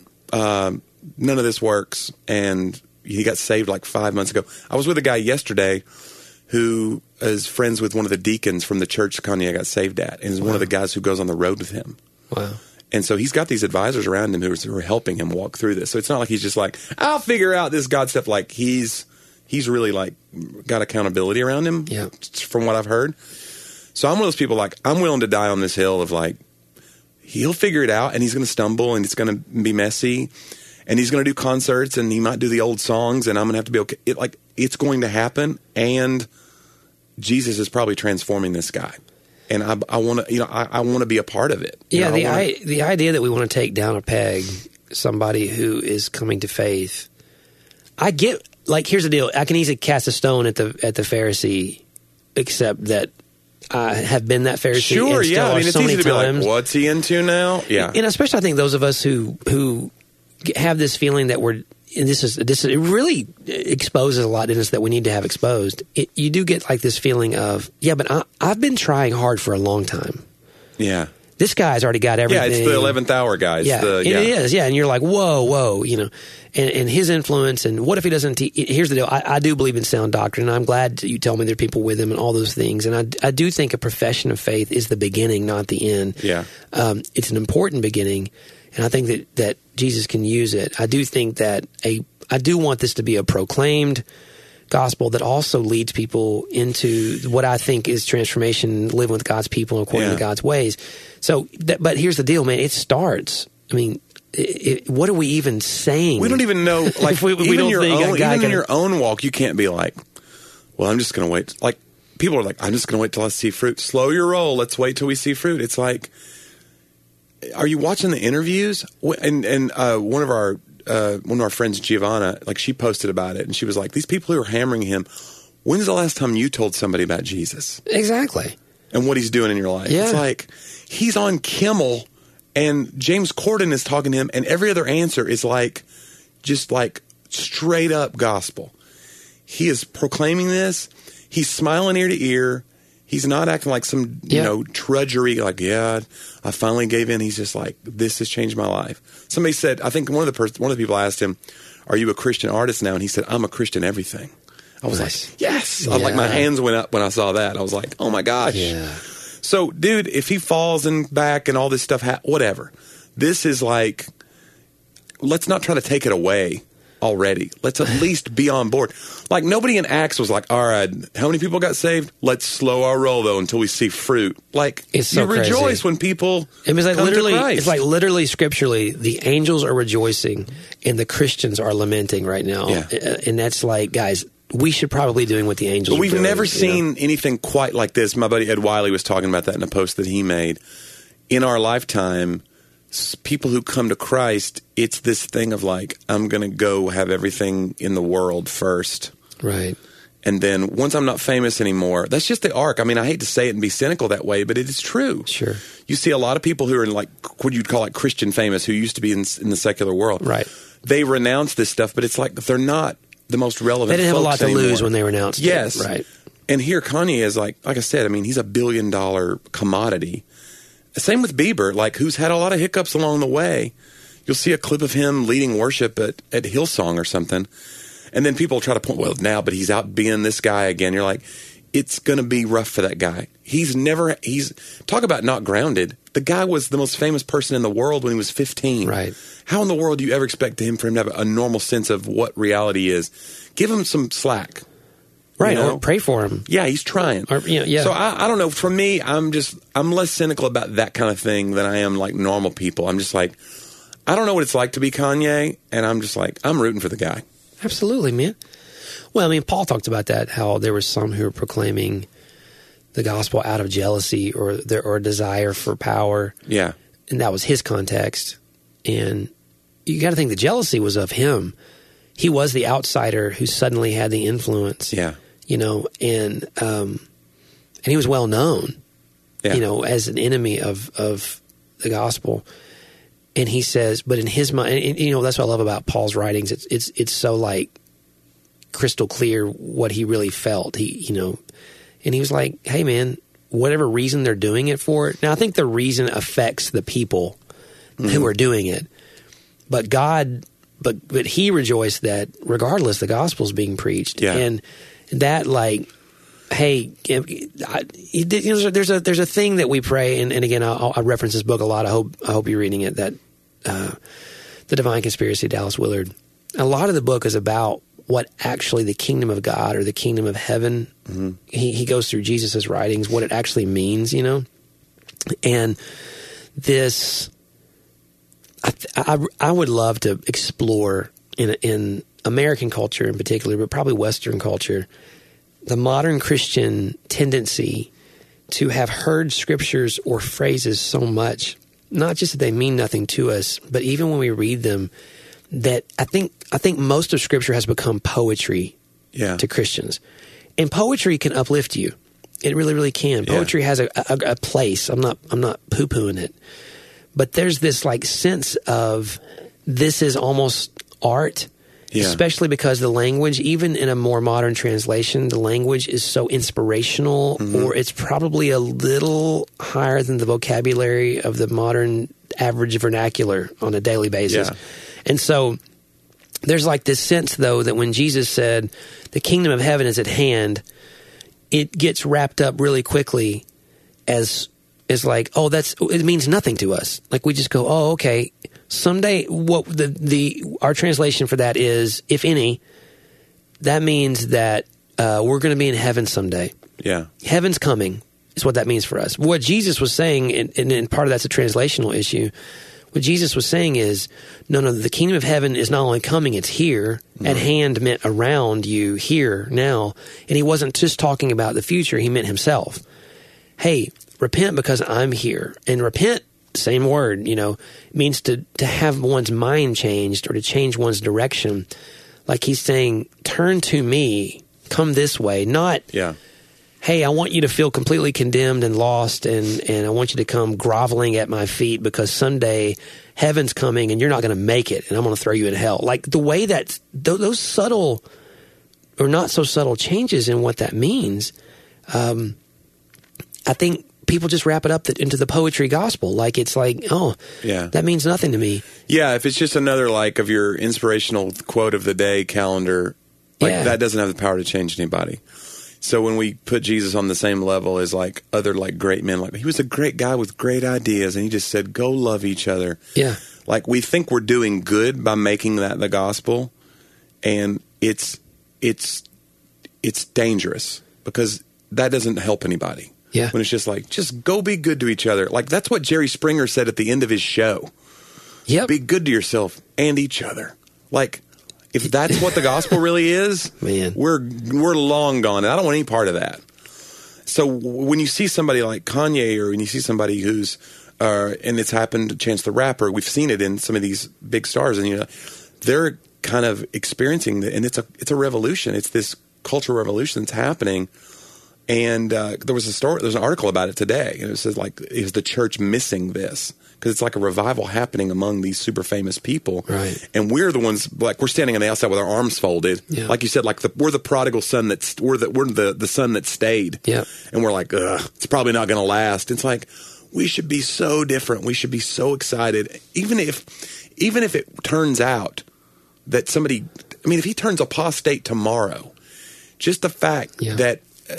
None of this works. And he got saved like 5 months ago. I was with a guy yesterday who is friends with one of the deacons from the church Kanye got saved at, and is one of the guys who goes on the road with him. Wow. And so he's got these advisors around him who are helping him walk through this. So it's not like he's just like, I'll figure out this God stuff. Like, he's really like got accountability around him, from what I've heard. So I'm one of those people, like, I'm willing to die on this hill of like, he'll figure it out, and he's going to stumble, and it's going to be messy, and he's going to do concerts, and he might do the old songs, and I'm going to have to be okay. It's going to happen, and Jesus is probably transforming this guy, and I want to, I want to be a part of it. The idea that we want to take down a peg somebody who is coming to faith, I get. Like, here's the deal: I can easily cast a stone at the Pharisee, except that I have been that Pharisee. Sure, and yeah. I mean, it's easy to be like, what's he into now? Yeah, and especially I think those of us who have this feeling that we're. And this it really exposes a lot in us that we need to have exposed. You do get like this feeling of, but I've been trying hard for a long time. Yeah. This guy's already got everything. Yeah, it's the 11th hour, guys. Yeah, it is. Yeah, and you're like, whoa, and his influence, and what if he doesn't here's the deal. I do believe in sound doctrine, and I'm glad you tell me there are people with him and all those things. And I do think a profession of faith is the beginning, not the end. Yeah. It's an important beginning, and I think that Jesus can use it. I do think that I do want this to be a proclaimed gospel that also leads people into what I think is transformation, living with God's people according to God's ways. So, but here's the deal, man. It starts. I mean, what are we even saying? We don't even know. Like, we don't think even in your own walk, you can't be like, well, I'm just going to wait. Like, people are like, I'm just going to wait till I see fruit. Slow your roll. Let's wait till we see fruit. It's like, are you watching the interviews? And one of our friends, Giovanna, like, she posted about it, and she was like, these people who are hammering him, when's the last time you told somebody about Jesus? Exactly. And what he's doing in your life. Yeah. It's like, he's on Kimmel, and James Corden is talking to him, and every other answer is like, just like straight up gospel. He is proclaiming this. He's smiling ear to ear. He's not acting like some, trudgery, like, I finally gave in. He's just like, this has changed my life. Somebody said, I think one of the people asked him, are you a Christian artist now? And he said, I'm a Christian everything. I was like, yes. Yeah. Like, my hands went up when I saw that. I was like, oh my gosh. Yeah. So, dude, if he falls and back and all this stuff, whatever. This is like, let's not try to take it away already. Let's at least be on board. Like, nobody in Acts was like, all right, how many people got saved? Let's slow our roll, though, until we see fruit. Like, it's so you rejoice when people come to Christ. It's like literally, scripturally, the angels are rejoicing and the Christians are lamenting right now. Yeah. And that's like, guys, we should probably be doing what the angels But we've are doing, never seen anything quite like this. My buddy Ed Wiley was talking about that in a post that he made. In our lifetime, people who come to Christ, it's this thing of like, I'm going to go have everything in the world first. Right. And then once I'm not famous anymore, that's just the arc. I mean, I hate to say it and be cynical that way, but it is true. Sure. You see a lot of people who are in like what you'd call like Christian famous, who used to be in the secular world. Right. They renounce this stuff, but it's like they're not the most relevant. They didn't have a lot to anymore. lose when they renounced it. Yes. Right. And here Kanye is like I said, I mean, he's $1 billion commodity. Same with Bieber, like who's had a lot of hiccups along the way. You'll see a clip of him leading worship at Hillsong or something. And then people try to point, well, now, but he's out being this guy again. You're like, it's going to be rough for that guy. He's talk about not grounded. The guy was the most famous person in the world when he was 15. Right. How in the world do you ever expect for him to have a normal sense of what reality is? Give him some slack. Right. You know? Or pray for him. Yeah, he's trying. Or, yeah. So I don't know. For me, I'm less cynical about that kind of thing than I am like normal people. I'm just like, I don't know what it's like to be Kanye, and I'm just like, I'm rooting for the guy. Absolutely, man. Well, I mean, Paul talked about that, how there were some who were proclaiming the gospel out of jealousy or a desire for power. Yeah. And that was his context. And you got to think the jealousy was of him. He was the outsider who suddenly had the influence. Yeah. You know, and he was well known, Yeah. you know, as an enemy of the gospel. And he says, but in his mind, and, you know, that's what I love about Paul's writings. It's so like crystal clear what he really felt. And he was like, hey man, whatever reason they're doing it for. Now I think the reason affects the people who are doing it, but God, but he rejoiced that regardless, the gospel is being preached. Yeah. And that like, hey, there's a thing that we pray, and again, I reference this book a lot. I hope you're reading it. That The Divine Conspiracy, Dallas Willard. A lot of the book is about what actually the kingdom of God or the kingdom of heaven. Mm-hmm. He goes through Jesus's writings, what it actually means, you know, and this. I would love to explore in American culture in particular, but probably Western culture, the modern Christian tendency to have heard scriptures or phrases so much, not just that they mean nothing to us, but even when we read them, that I think most of scripture has become poetry to Christians. And poetry can uplift you. It really, really can. Poetry has a place. I'm not poo-pooing it. But there's this like sense of this is almost art. Yeah. Especially because the language, even in a more modern translation, the language is so inspirational, or it's probably a little higher than the vocabulary of the modern average vernacular on a daily basis. Yeah. And so there's like this sense, though, that when Jesus said, the kingdom of heaven is at hand, it gets wrapped up really quickly as like, oh, it means nothing to us. Like we just go, oh, okay. Someday, what our translation for that is, if any, that means that we're going to be in heaven someday. Yeah, heaven's coming is what that means for us. What Jesus was saying, and part of that's a translational issue. What Jesus was saying is, no, the kingdom of heaven is not only coming; it's here at hand, meant around you, here now. And he wasn't just talking about the future; he meant himself. Hey, repent because I'm here, and repent. Same word, you know, means to have one's mind changed or to change one's direction. Like he's saying, turn to me, come this way, not, hey, I want you to feel completely condemned and lost, and I want you to come groveling at my feet because someday heaven's coming and you're not going to make it and I'm going to throw you in hell. Like the way that those subtle or not so subtle changes in what that means, I think people just wrap it up into the poetry gospel. Like it's like, oh, that means nothing to me. Yeah, if it's just another like of your inspirational quote of the day calendar, like that doesn't have the power to change anybody. So when we put Jesus on the same level as like other like great men, like he was a great guy with great ideas, and he just said, "Go love each other." Yeah, like we think we're doing good by making that the gospel, and it's dangerous because that doesn't help anybody. Yeah. When it's just like, just go be good to each other. Like, that's what Jerry Springer said at the end of his show. Yep. Be good to yourself and each other. Like, if that's what the gospel really is, Man. we're long gone. And I don't want any part of that. So when you see somebody like Kanye, or when you see somebody who's, and it's happened to Chance the Rapper, we've seen it in some of these big stars, and they're kind of experiencing and it's a revolution. It's this cultural revolution that's happening. And there's an article about it today, and it says is the church missing this? Because it's like a revival happening among these super famous people, right? And we're the ones, like, we're standing on the outside with our arms folded, like you said, like we're the prodigal son we're the son that stayed, and we're like, ugh, it's probably not going to last. It's like we should be so different. We should be so excited, even if it turns out that somebody, if he turns apostate tomorrow, just the fact that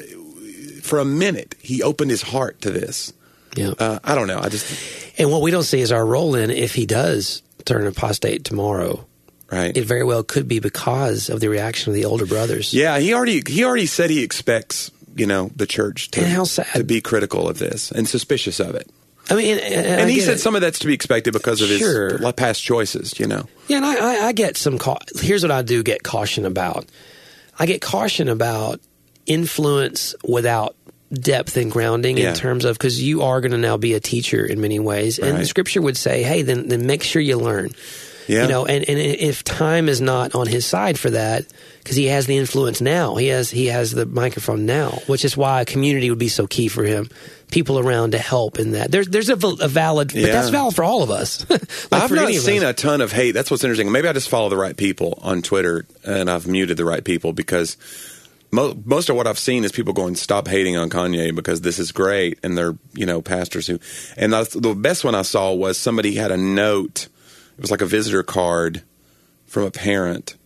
for a minute he opened his heart to this. I don't know. And what we don't see is our role in if he does turn apostate tomorrow. Right. It very well could be because of the reaction of the older brothers. Yeah, he already said he expects, the church to be critical of this and suspicious of it. And he said some of that's to be expected because of his past choices, Yeah, and I get some here's what I do get caution about. I get caution about influence without depth and grounding in terms of, because you are going to now be a teacher in many ways, and the scripture would say, hey, then make sure you learn. And if time is not on his side for that, because he has the influence now, he has the microphone now, which is why a community would be so key for him. People around to help in that. There's a valid, but that's valid for all of us. I've not seen a ton of hate. That's what's interesting. Maybe I just follow the right people on Twitter, and I've muted the right people, because most of what I've seen is people going, stop hating on Kanye because this is great, and they're pastors who. And the best one I saw was somebody had a note. It was like a visitor card from a parent,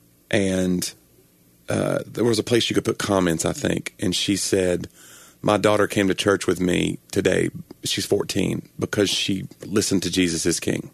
and there was a place you could put comments, I think. And she said, my daughter came to church with me today. She's 14 because she listened to Jesus is King.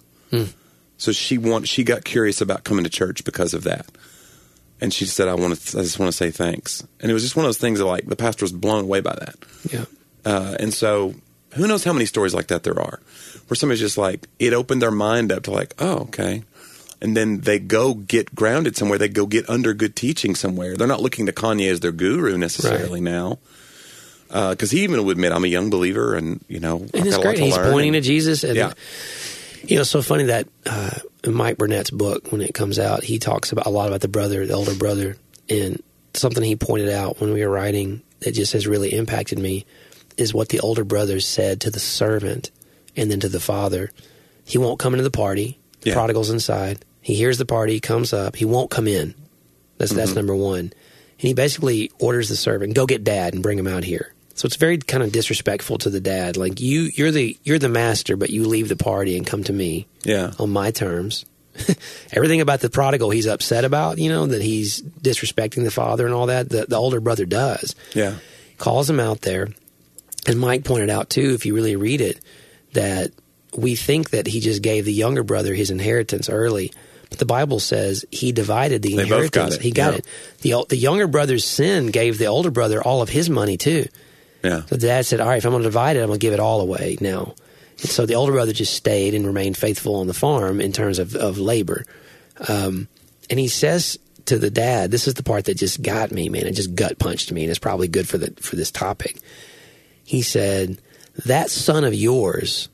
So she got curious about coming to church because of that. And she said, I just want to say thanks. And it was just one of those things that, the pastor was blown away by that. Yeah. And so who knows how many stories like that there are, where somebody's just it opened their mind up to oh, okay. And then they go get grounded somewhere. They go get under good teaching somewhere. They're not looking to Kanye as their guru necessarily now. Because he even would admit, I'm a young believer, and, I've got it's a lot great. to He's learn. pointing to Jesus. And, it's so funny that in Mike Burnett's book, when it comes out, he talks a lot about the older brother, and something he pointed out when we were writing that just has really impacted me is what the older brother said to the servant and then to the father. He won't come into the party. The prodigal's inside. He hears the party, he comes up. He won't come in. That's number one. And he basically orders the servant, go get dad and bring him out here. So it's very kind of disrespectful to the dad. You're the master, but you leave the party and come to me on my terms. Everything about the prodigal he's upset about, that he's disrespecting the father and all that, the older brother does. Yeah. Calls him out there. And Mike pointed out, too, if you really read it, that we think that he just gave the younger brother his inheritance early. But the Bible says he divided the inheritance. Both got it. He got it. The younger brother's sin gave the older brother all of his money, too. Yeah. So the dad said, all right, if I'm going to divide it, I'm going to give it all away now. And so the older brother just stayed and remained faithful on the farm in terms of labor. And he says to the dad, this is the part that just got me, man. It just gut punched me, and it's probably good for this topic. He said, that son of yours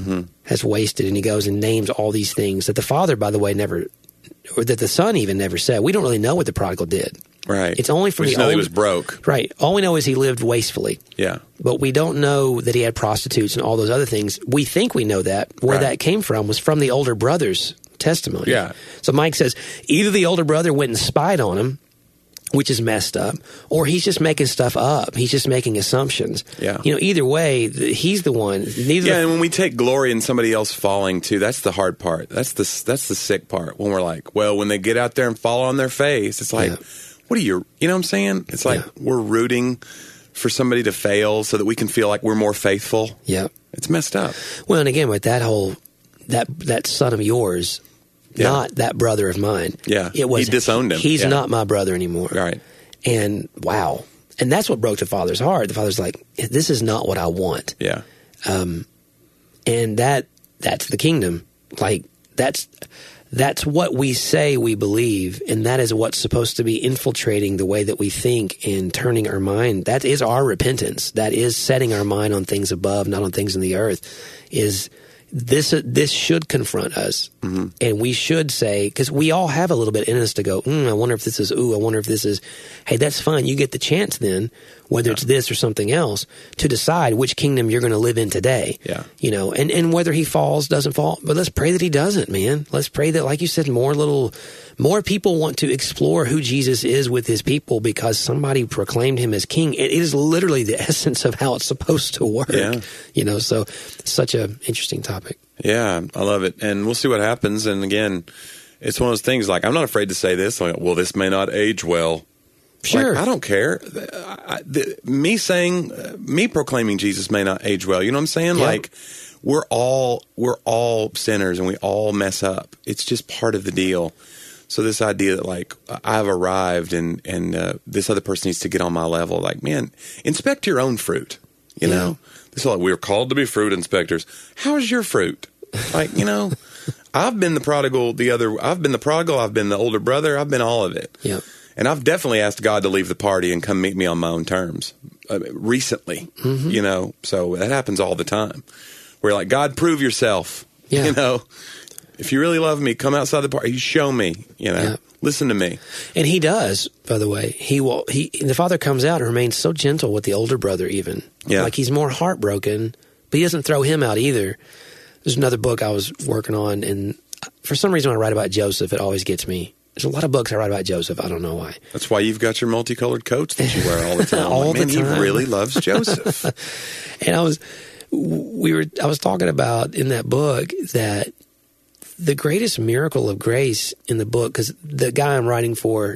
has wasted, and he goes and names all these things that the father, by the way, never, or that the son even never said. We don't really know what the prodigal did. Right. It's only from we just know he was broke. Right. All we know is he lived wastefully. Yeah. But we don't know that he had prostitutes and all those other things. We think we know that. Where that came from was from the older brother's testimony. Yeah. So Mike says either the older brother went and spied on him, which is messed up, or he's just making stuff up. He's just making assumptions. Yeah. Either way, he's the one. And when we take glory in somebody else falling too, that's the hard part. That's the sick part. When we're like, well, when they get out there and fall on their face, it's like, what are you know what I'm saying? It's like we're rooting for somebody to fail so that we can feel like we're more faithful. Yeah. It's messed up. Well, and again, with that whole, that son of yours, not that brother of mine. Yeah. It was, he disowned him. He's not my brother anymore. Right. And wow. And that's what broke the father's heart. The father's like, this is not what I want. Yeah. And that's the kingdom. That's what we say we believe, and that is what's supposed to be infiltrating the way that we think and turning our mind. That is our repentance. That is setting our mind on things above, not on things in the earth. Is this should confront us, and we should say, because we all have a little bit in us to go, I wonder if this is, I wonder if this is, hey, that's fine. You get the chance then, whether it's this or something else, to decide which kingdom you're going to live in today. Yeah. You know, and whether he falls, doesn't fall, but let's pray that he doesn't, man. Let's pray that, like you said, more people want to explore who Jesus is with his people because somebody proclaimed him as king. It is literally the essence of how it's supposed to work. Yeah. You know, so such an interesting topic. Yeah, I love it. And we'll see what happens. And again, it's one of those things like, I'm not afraid to say this. Like, well, this may not age well. Sure. Like, I don't care. Me proclaiming Jesus may not age well. You know what I'm saying? Yeah. Like, we're all sinners and we all mess up. It's just part of the deal. So this idea that like I've arrived and this other person needs to get on my level, like, man, inspect your own fruit. You know, this is like, we're called to be fruit inspectors. How's your fruit? Like, you know, I've been the prodigal, I've been the older brother, I've been all of it. Yeah. And I've definitely asked God to leave the party and come meet me on my own terms recently, you know, so that happens all the time. We're like, God, prove yourself, you know. If you really love me, come outside the party. You show me, you know, listen to me. And he does, by the way. The father comes out and remains so gentle with the older brother even. Yeah. Like he's more heartbroken, but he doesn't throw him out either. There's another book I was working on, and for some reason when I write about Joseph, it always gets me. There's a lot of books I write about Joseph. I don't know why. That's why you've got your multicolored coats that you wear all the time. All the time. He really loves Joseph. And I was talking about in that book that the greatest miracle of grace in the book, because the guy I'm writing for,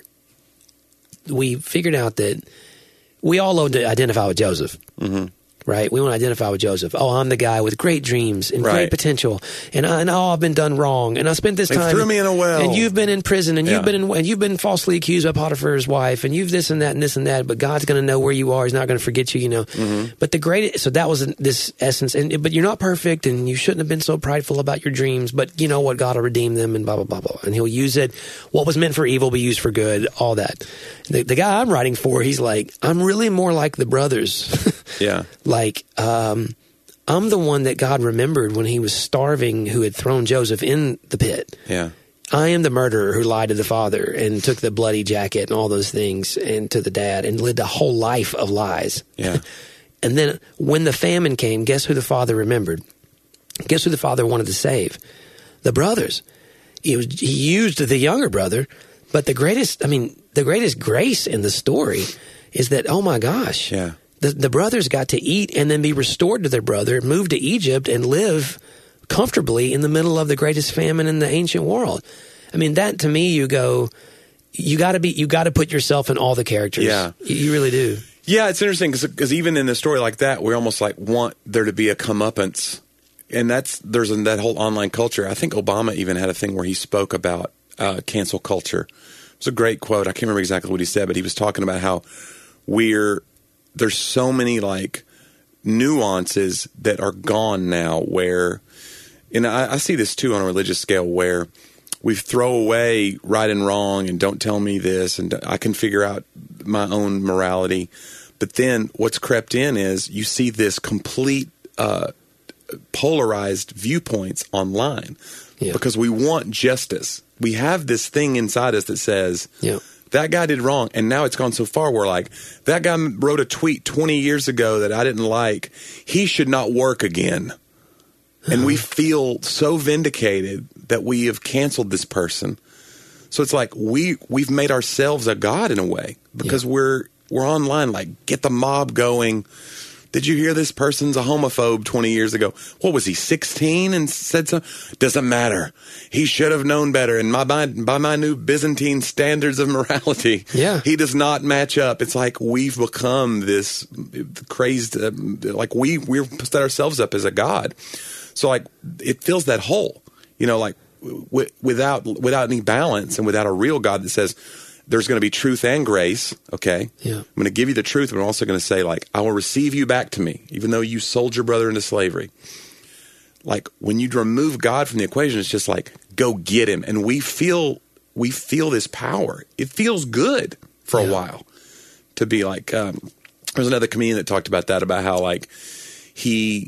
we figured out that we all love to identify with Joseph. Right? We want to identify with Joseph. Oh, I'm the guy with great dreams and great potential. And I've been done wrong. And I spent this time. They threw me in a well. And you've been in prison. And you've been falsely accused by Potiphar's wife. And you've this and that and this and that. But God's going to know where you are. He's not going to forget you, you know. But so that was this essence. But you're not perfect. And you shouldn't have been so prideful about your dreams. But you know what? God will redeem them and blah, blah, blah, blah. And he'll use it. What was meant for evil be used for good. All that. The guy I'm writing for, he's like, I'm really more like the brothers. Yeah. Like, I'm the one that God remembered when he was starving, who had thrown Joseph in the pit. Yeah. I am the murderer who lied to the father and took the bloody jacket and all those things and to the dad and lived a whole life of lies. Yeah. And then when the famine came, guess who the father remembered? Guess who the father wanted to save? The brothers. He used the younger brother, but the greatest grace in the story is that, oh my gosh. Yeah. The brothers got to eat and then be restored to their brother, move to Egypt, and live comfortably in the middle of the greatest famine in the ancient world. I mean, that to me, you got to put yourself in all the characters. Yeah. You really do. Yeah, it's interesting because even in a story like that, we almost like want there to be a comeuppance. And there's that whole online culture. I think Obama even had a thing where he spoke about cancel culture. It was a great quote. I can't remember exactly what he said, but he was talking about how there's so many like nuances that are gone now where, and I see this too on a religious scale where we throw away right and wrong and don't tell me this and I can figure out my own morality. But then what's crept in is you see this complete polarized viewpoints online because we want justice. We have this thing inside us that says, that guy did wrong, and now it's gone so far where, like, that guy wrote a tweet 20 years ago that I didn't like. He should not work again. And we feel so vindicated that we have canceled this person. So it's like we've made ourselves a god in a way because we're online, like, get the mob going. Did you hear this person's a homophobe 20 years ago? What was he, 16 and said so? Doesn't matter. He should have known better. And by my new Byzantine standards of morality, he does not match up. It's like we've become this crazed, like we've set ourselves up as a god. So like it fills that hole, you know, like without any balance and without a real God that says, there's going to be truth and grace, okay? Yeah. I'm going to give you the truth, but I'm also going to say, like, I will receive you back to me, even though you sold your brother into slavery. like when you remove God from the equation, it's just like, go get him. And we feel this power. It feels good for a while to be like, there's another comedian that talked about that, about how like his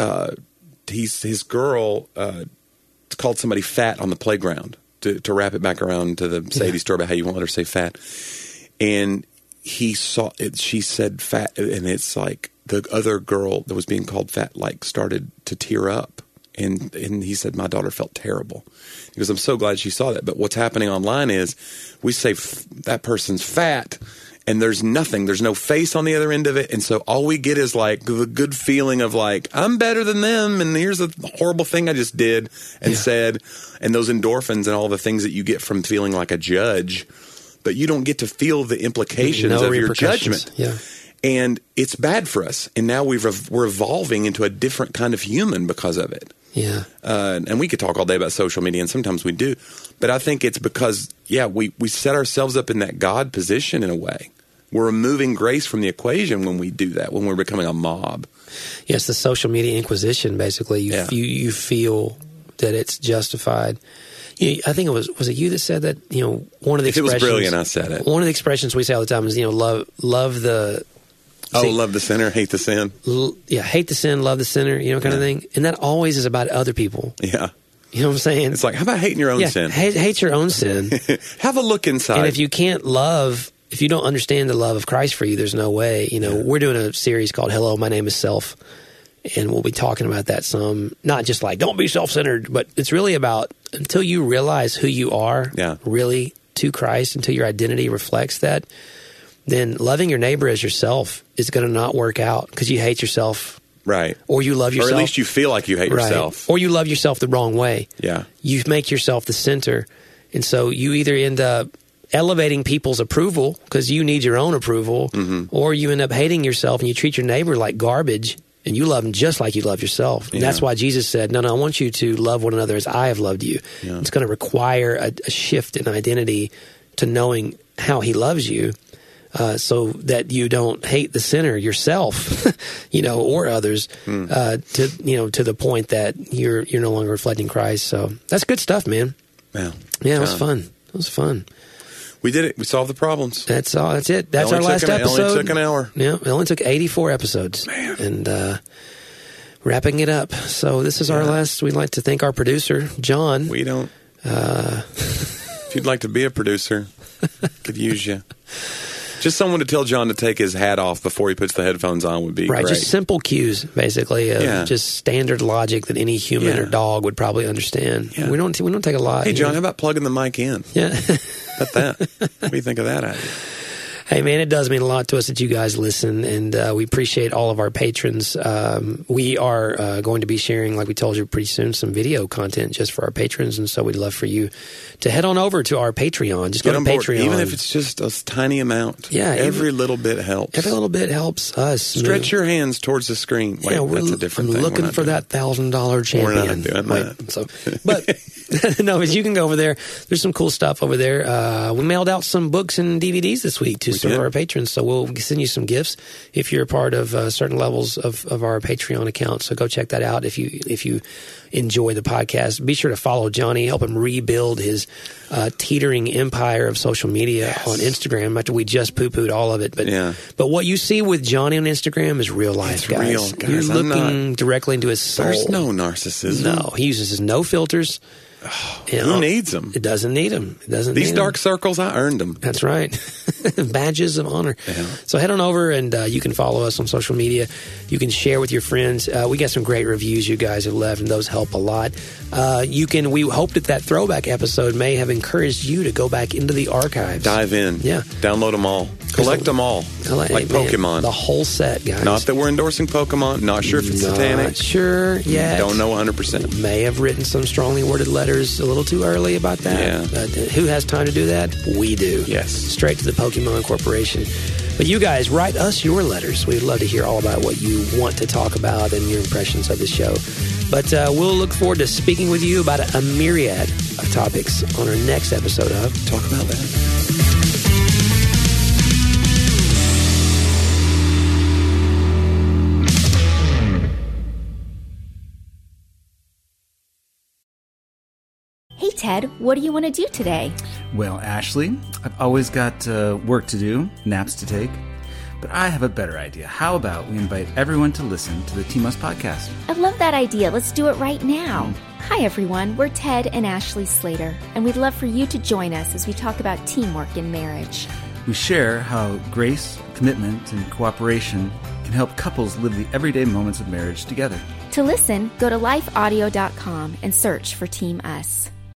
girl called somebody fat on the playground to wrap it back around to the Sadie story about how you won't let her say fat. And he saw it, she said fat, and it's like the other girl that was being called fat like started to tear up. And he said, my daughter felt terrible. He goes, I'm so glad she saw that. But what's happening online is we say that person's fat, and there's nothing. There's no face on the other end of it. And so all we get is like the good feeling of like, I'm better than them, and here's a horrible thing I just did and said, and those endorphins and all the things that you get from feeling like a judge, but you don't get to feel the implications of your judgment. Yeah. And it's bad for us. And now we're evolving into a different kind of human because of it. Yeah. And we could talk all day about social media, and sometimes we do. But I think it's because, we set ourselves up in that God position in a way. We're removing grace from the equation when we do that, when we're becoming a mob. Yes, the social media inquisition, basically. You feel that it's justified. I think it was it you that said that, one of the expressions. If it was brilliant, I said it. One of the expressions we say all the time is, love the... love the sinner, hate the sin. Hate the sin, love the sinner, kind of thing. And that always is about other people. Yeah. You know what I'm saying? It's like, how about hating your own sin? Hate your own sin. Have a look inside. And if you can't love, if you don't understand the love of Christ for you, there's no way. We're doing a series called Hello, My Name is Self. And we'll be talking about that some. Not just like, don't be self-centered, but it's really about until you realize who you are really to Christ, until your identity reflects that, then loving your neighbor as yourself is going to not work out because you hate yourself. Right. Or you love yourself. Or at least you feel like you hate yourself. Or you love yourself the wrong way. Yeah. You make yourself the center. And so you either end up elevating people's approval because you need your own approval, or you end up hating yourself and you treat your neighbor like garbage and you love them just like you love yourself. And that's why Jesus said, no, I want you to love one another as I have loved you. Yeah. It's going to require a shift in identity to knowing how he loves you. So that you don't hate the sinner yourself, or others, to the point that you're no longer reflecting Christ. So that's good stuff, man. Yeah, it was fun. It was fun. We did it. We solved the problems. That's all. That's it. That's our last episode. It only took an hour. Yeah, it only took 84 episodes. Man. And wrapping it up. So this is our last. We'd like to thank our producer, John. We don't. If you'd like to be a producer, could use you. Just someone to tell John to take his hat off before he puts the headphones on would be great. Just simple cues, basically, of just standard logic that any human or dog would probably understand. Yeah. We don't take a lot. Hey, John, how about plugging the mic in? Yeah. About that. What do you think of that idea? Hey, man, it does mean a lot to us that you guys listen, and we appreciate all of our patrons. We are going to be sharing, like we told you pretty soon, some video content just for our patrons, and so we'd love for you to head on over to our Patreon. Just go to Patreon. Even if it's just a tiny amount. Yeah. Every little bit helps. Every little bit helps us. Stretch your hands towards the screen. Wait, that's a different thing. I'm looking for that $1,000 champion. We're not doing that. So, but no, but you can go over there. There's some cool stuff over there. We mailed out some books and DVDs this week to some of our patrons, so we'll send you some gifts if you're a part of certain levels of our Patreon account. So go check that out if you enjoy the podcast. Be sure to follow Johnny, help him rebuild his teetering empire of social media on Instagram after we just poo-pooed all of it. But what you see with Johnny on Instagram is real life, guys. Real, guys. You're looking directly into his soul. There's no narcissism. No, he uses no filters. Who needs them? It doesn't need them. These dark circles, I earned them. That's right. Badges of honor. Yeah. So head on over and you can follow us on social media. You can share with your friends. We got some great reviews you guys have left, and those help a lot. We hope that throwback episode may have encouraged you to go back into the archives. Dive in. Yeah. Download them all. Collect them all. Like Pokemon. The whole set, guys. Not that we're endorsing Pokemon. Not sure if it's satanic. Not sure yet. Don't know 100%. May have written some strongly worded letters a little too early about that. Yeah. Who has time to do that? We do. Yes. Straight to the Pokemon Corporation. But you guys, write us your letters. We'd love to hear all about what you want to talk about and your impressions of the show. But we'll look forward to speaking with you about a myriad of topics on our next episode of Talk About That. Hey, Ted, what do you want to do today? Well, Ashley, I've always got work to do, naps to take. But I have a better idea. How about we invite everyone to listen to the Team Us podcast? I love that idea. Let's do it right now. Hi, everyone. We're Ted and Ashley Slater, and we'd love for you to join us as we talk about teamwork in marriage. We share how grace, commitment, and cooperation can help couples live the everyday moments of marriage together. To listen, go to lifeaudio.com and search for Team Us.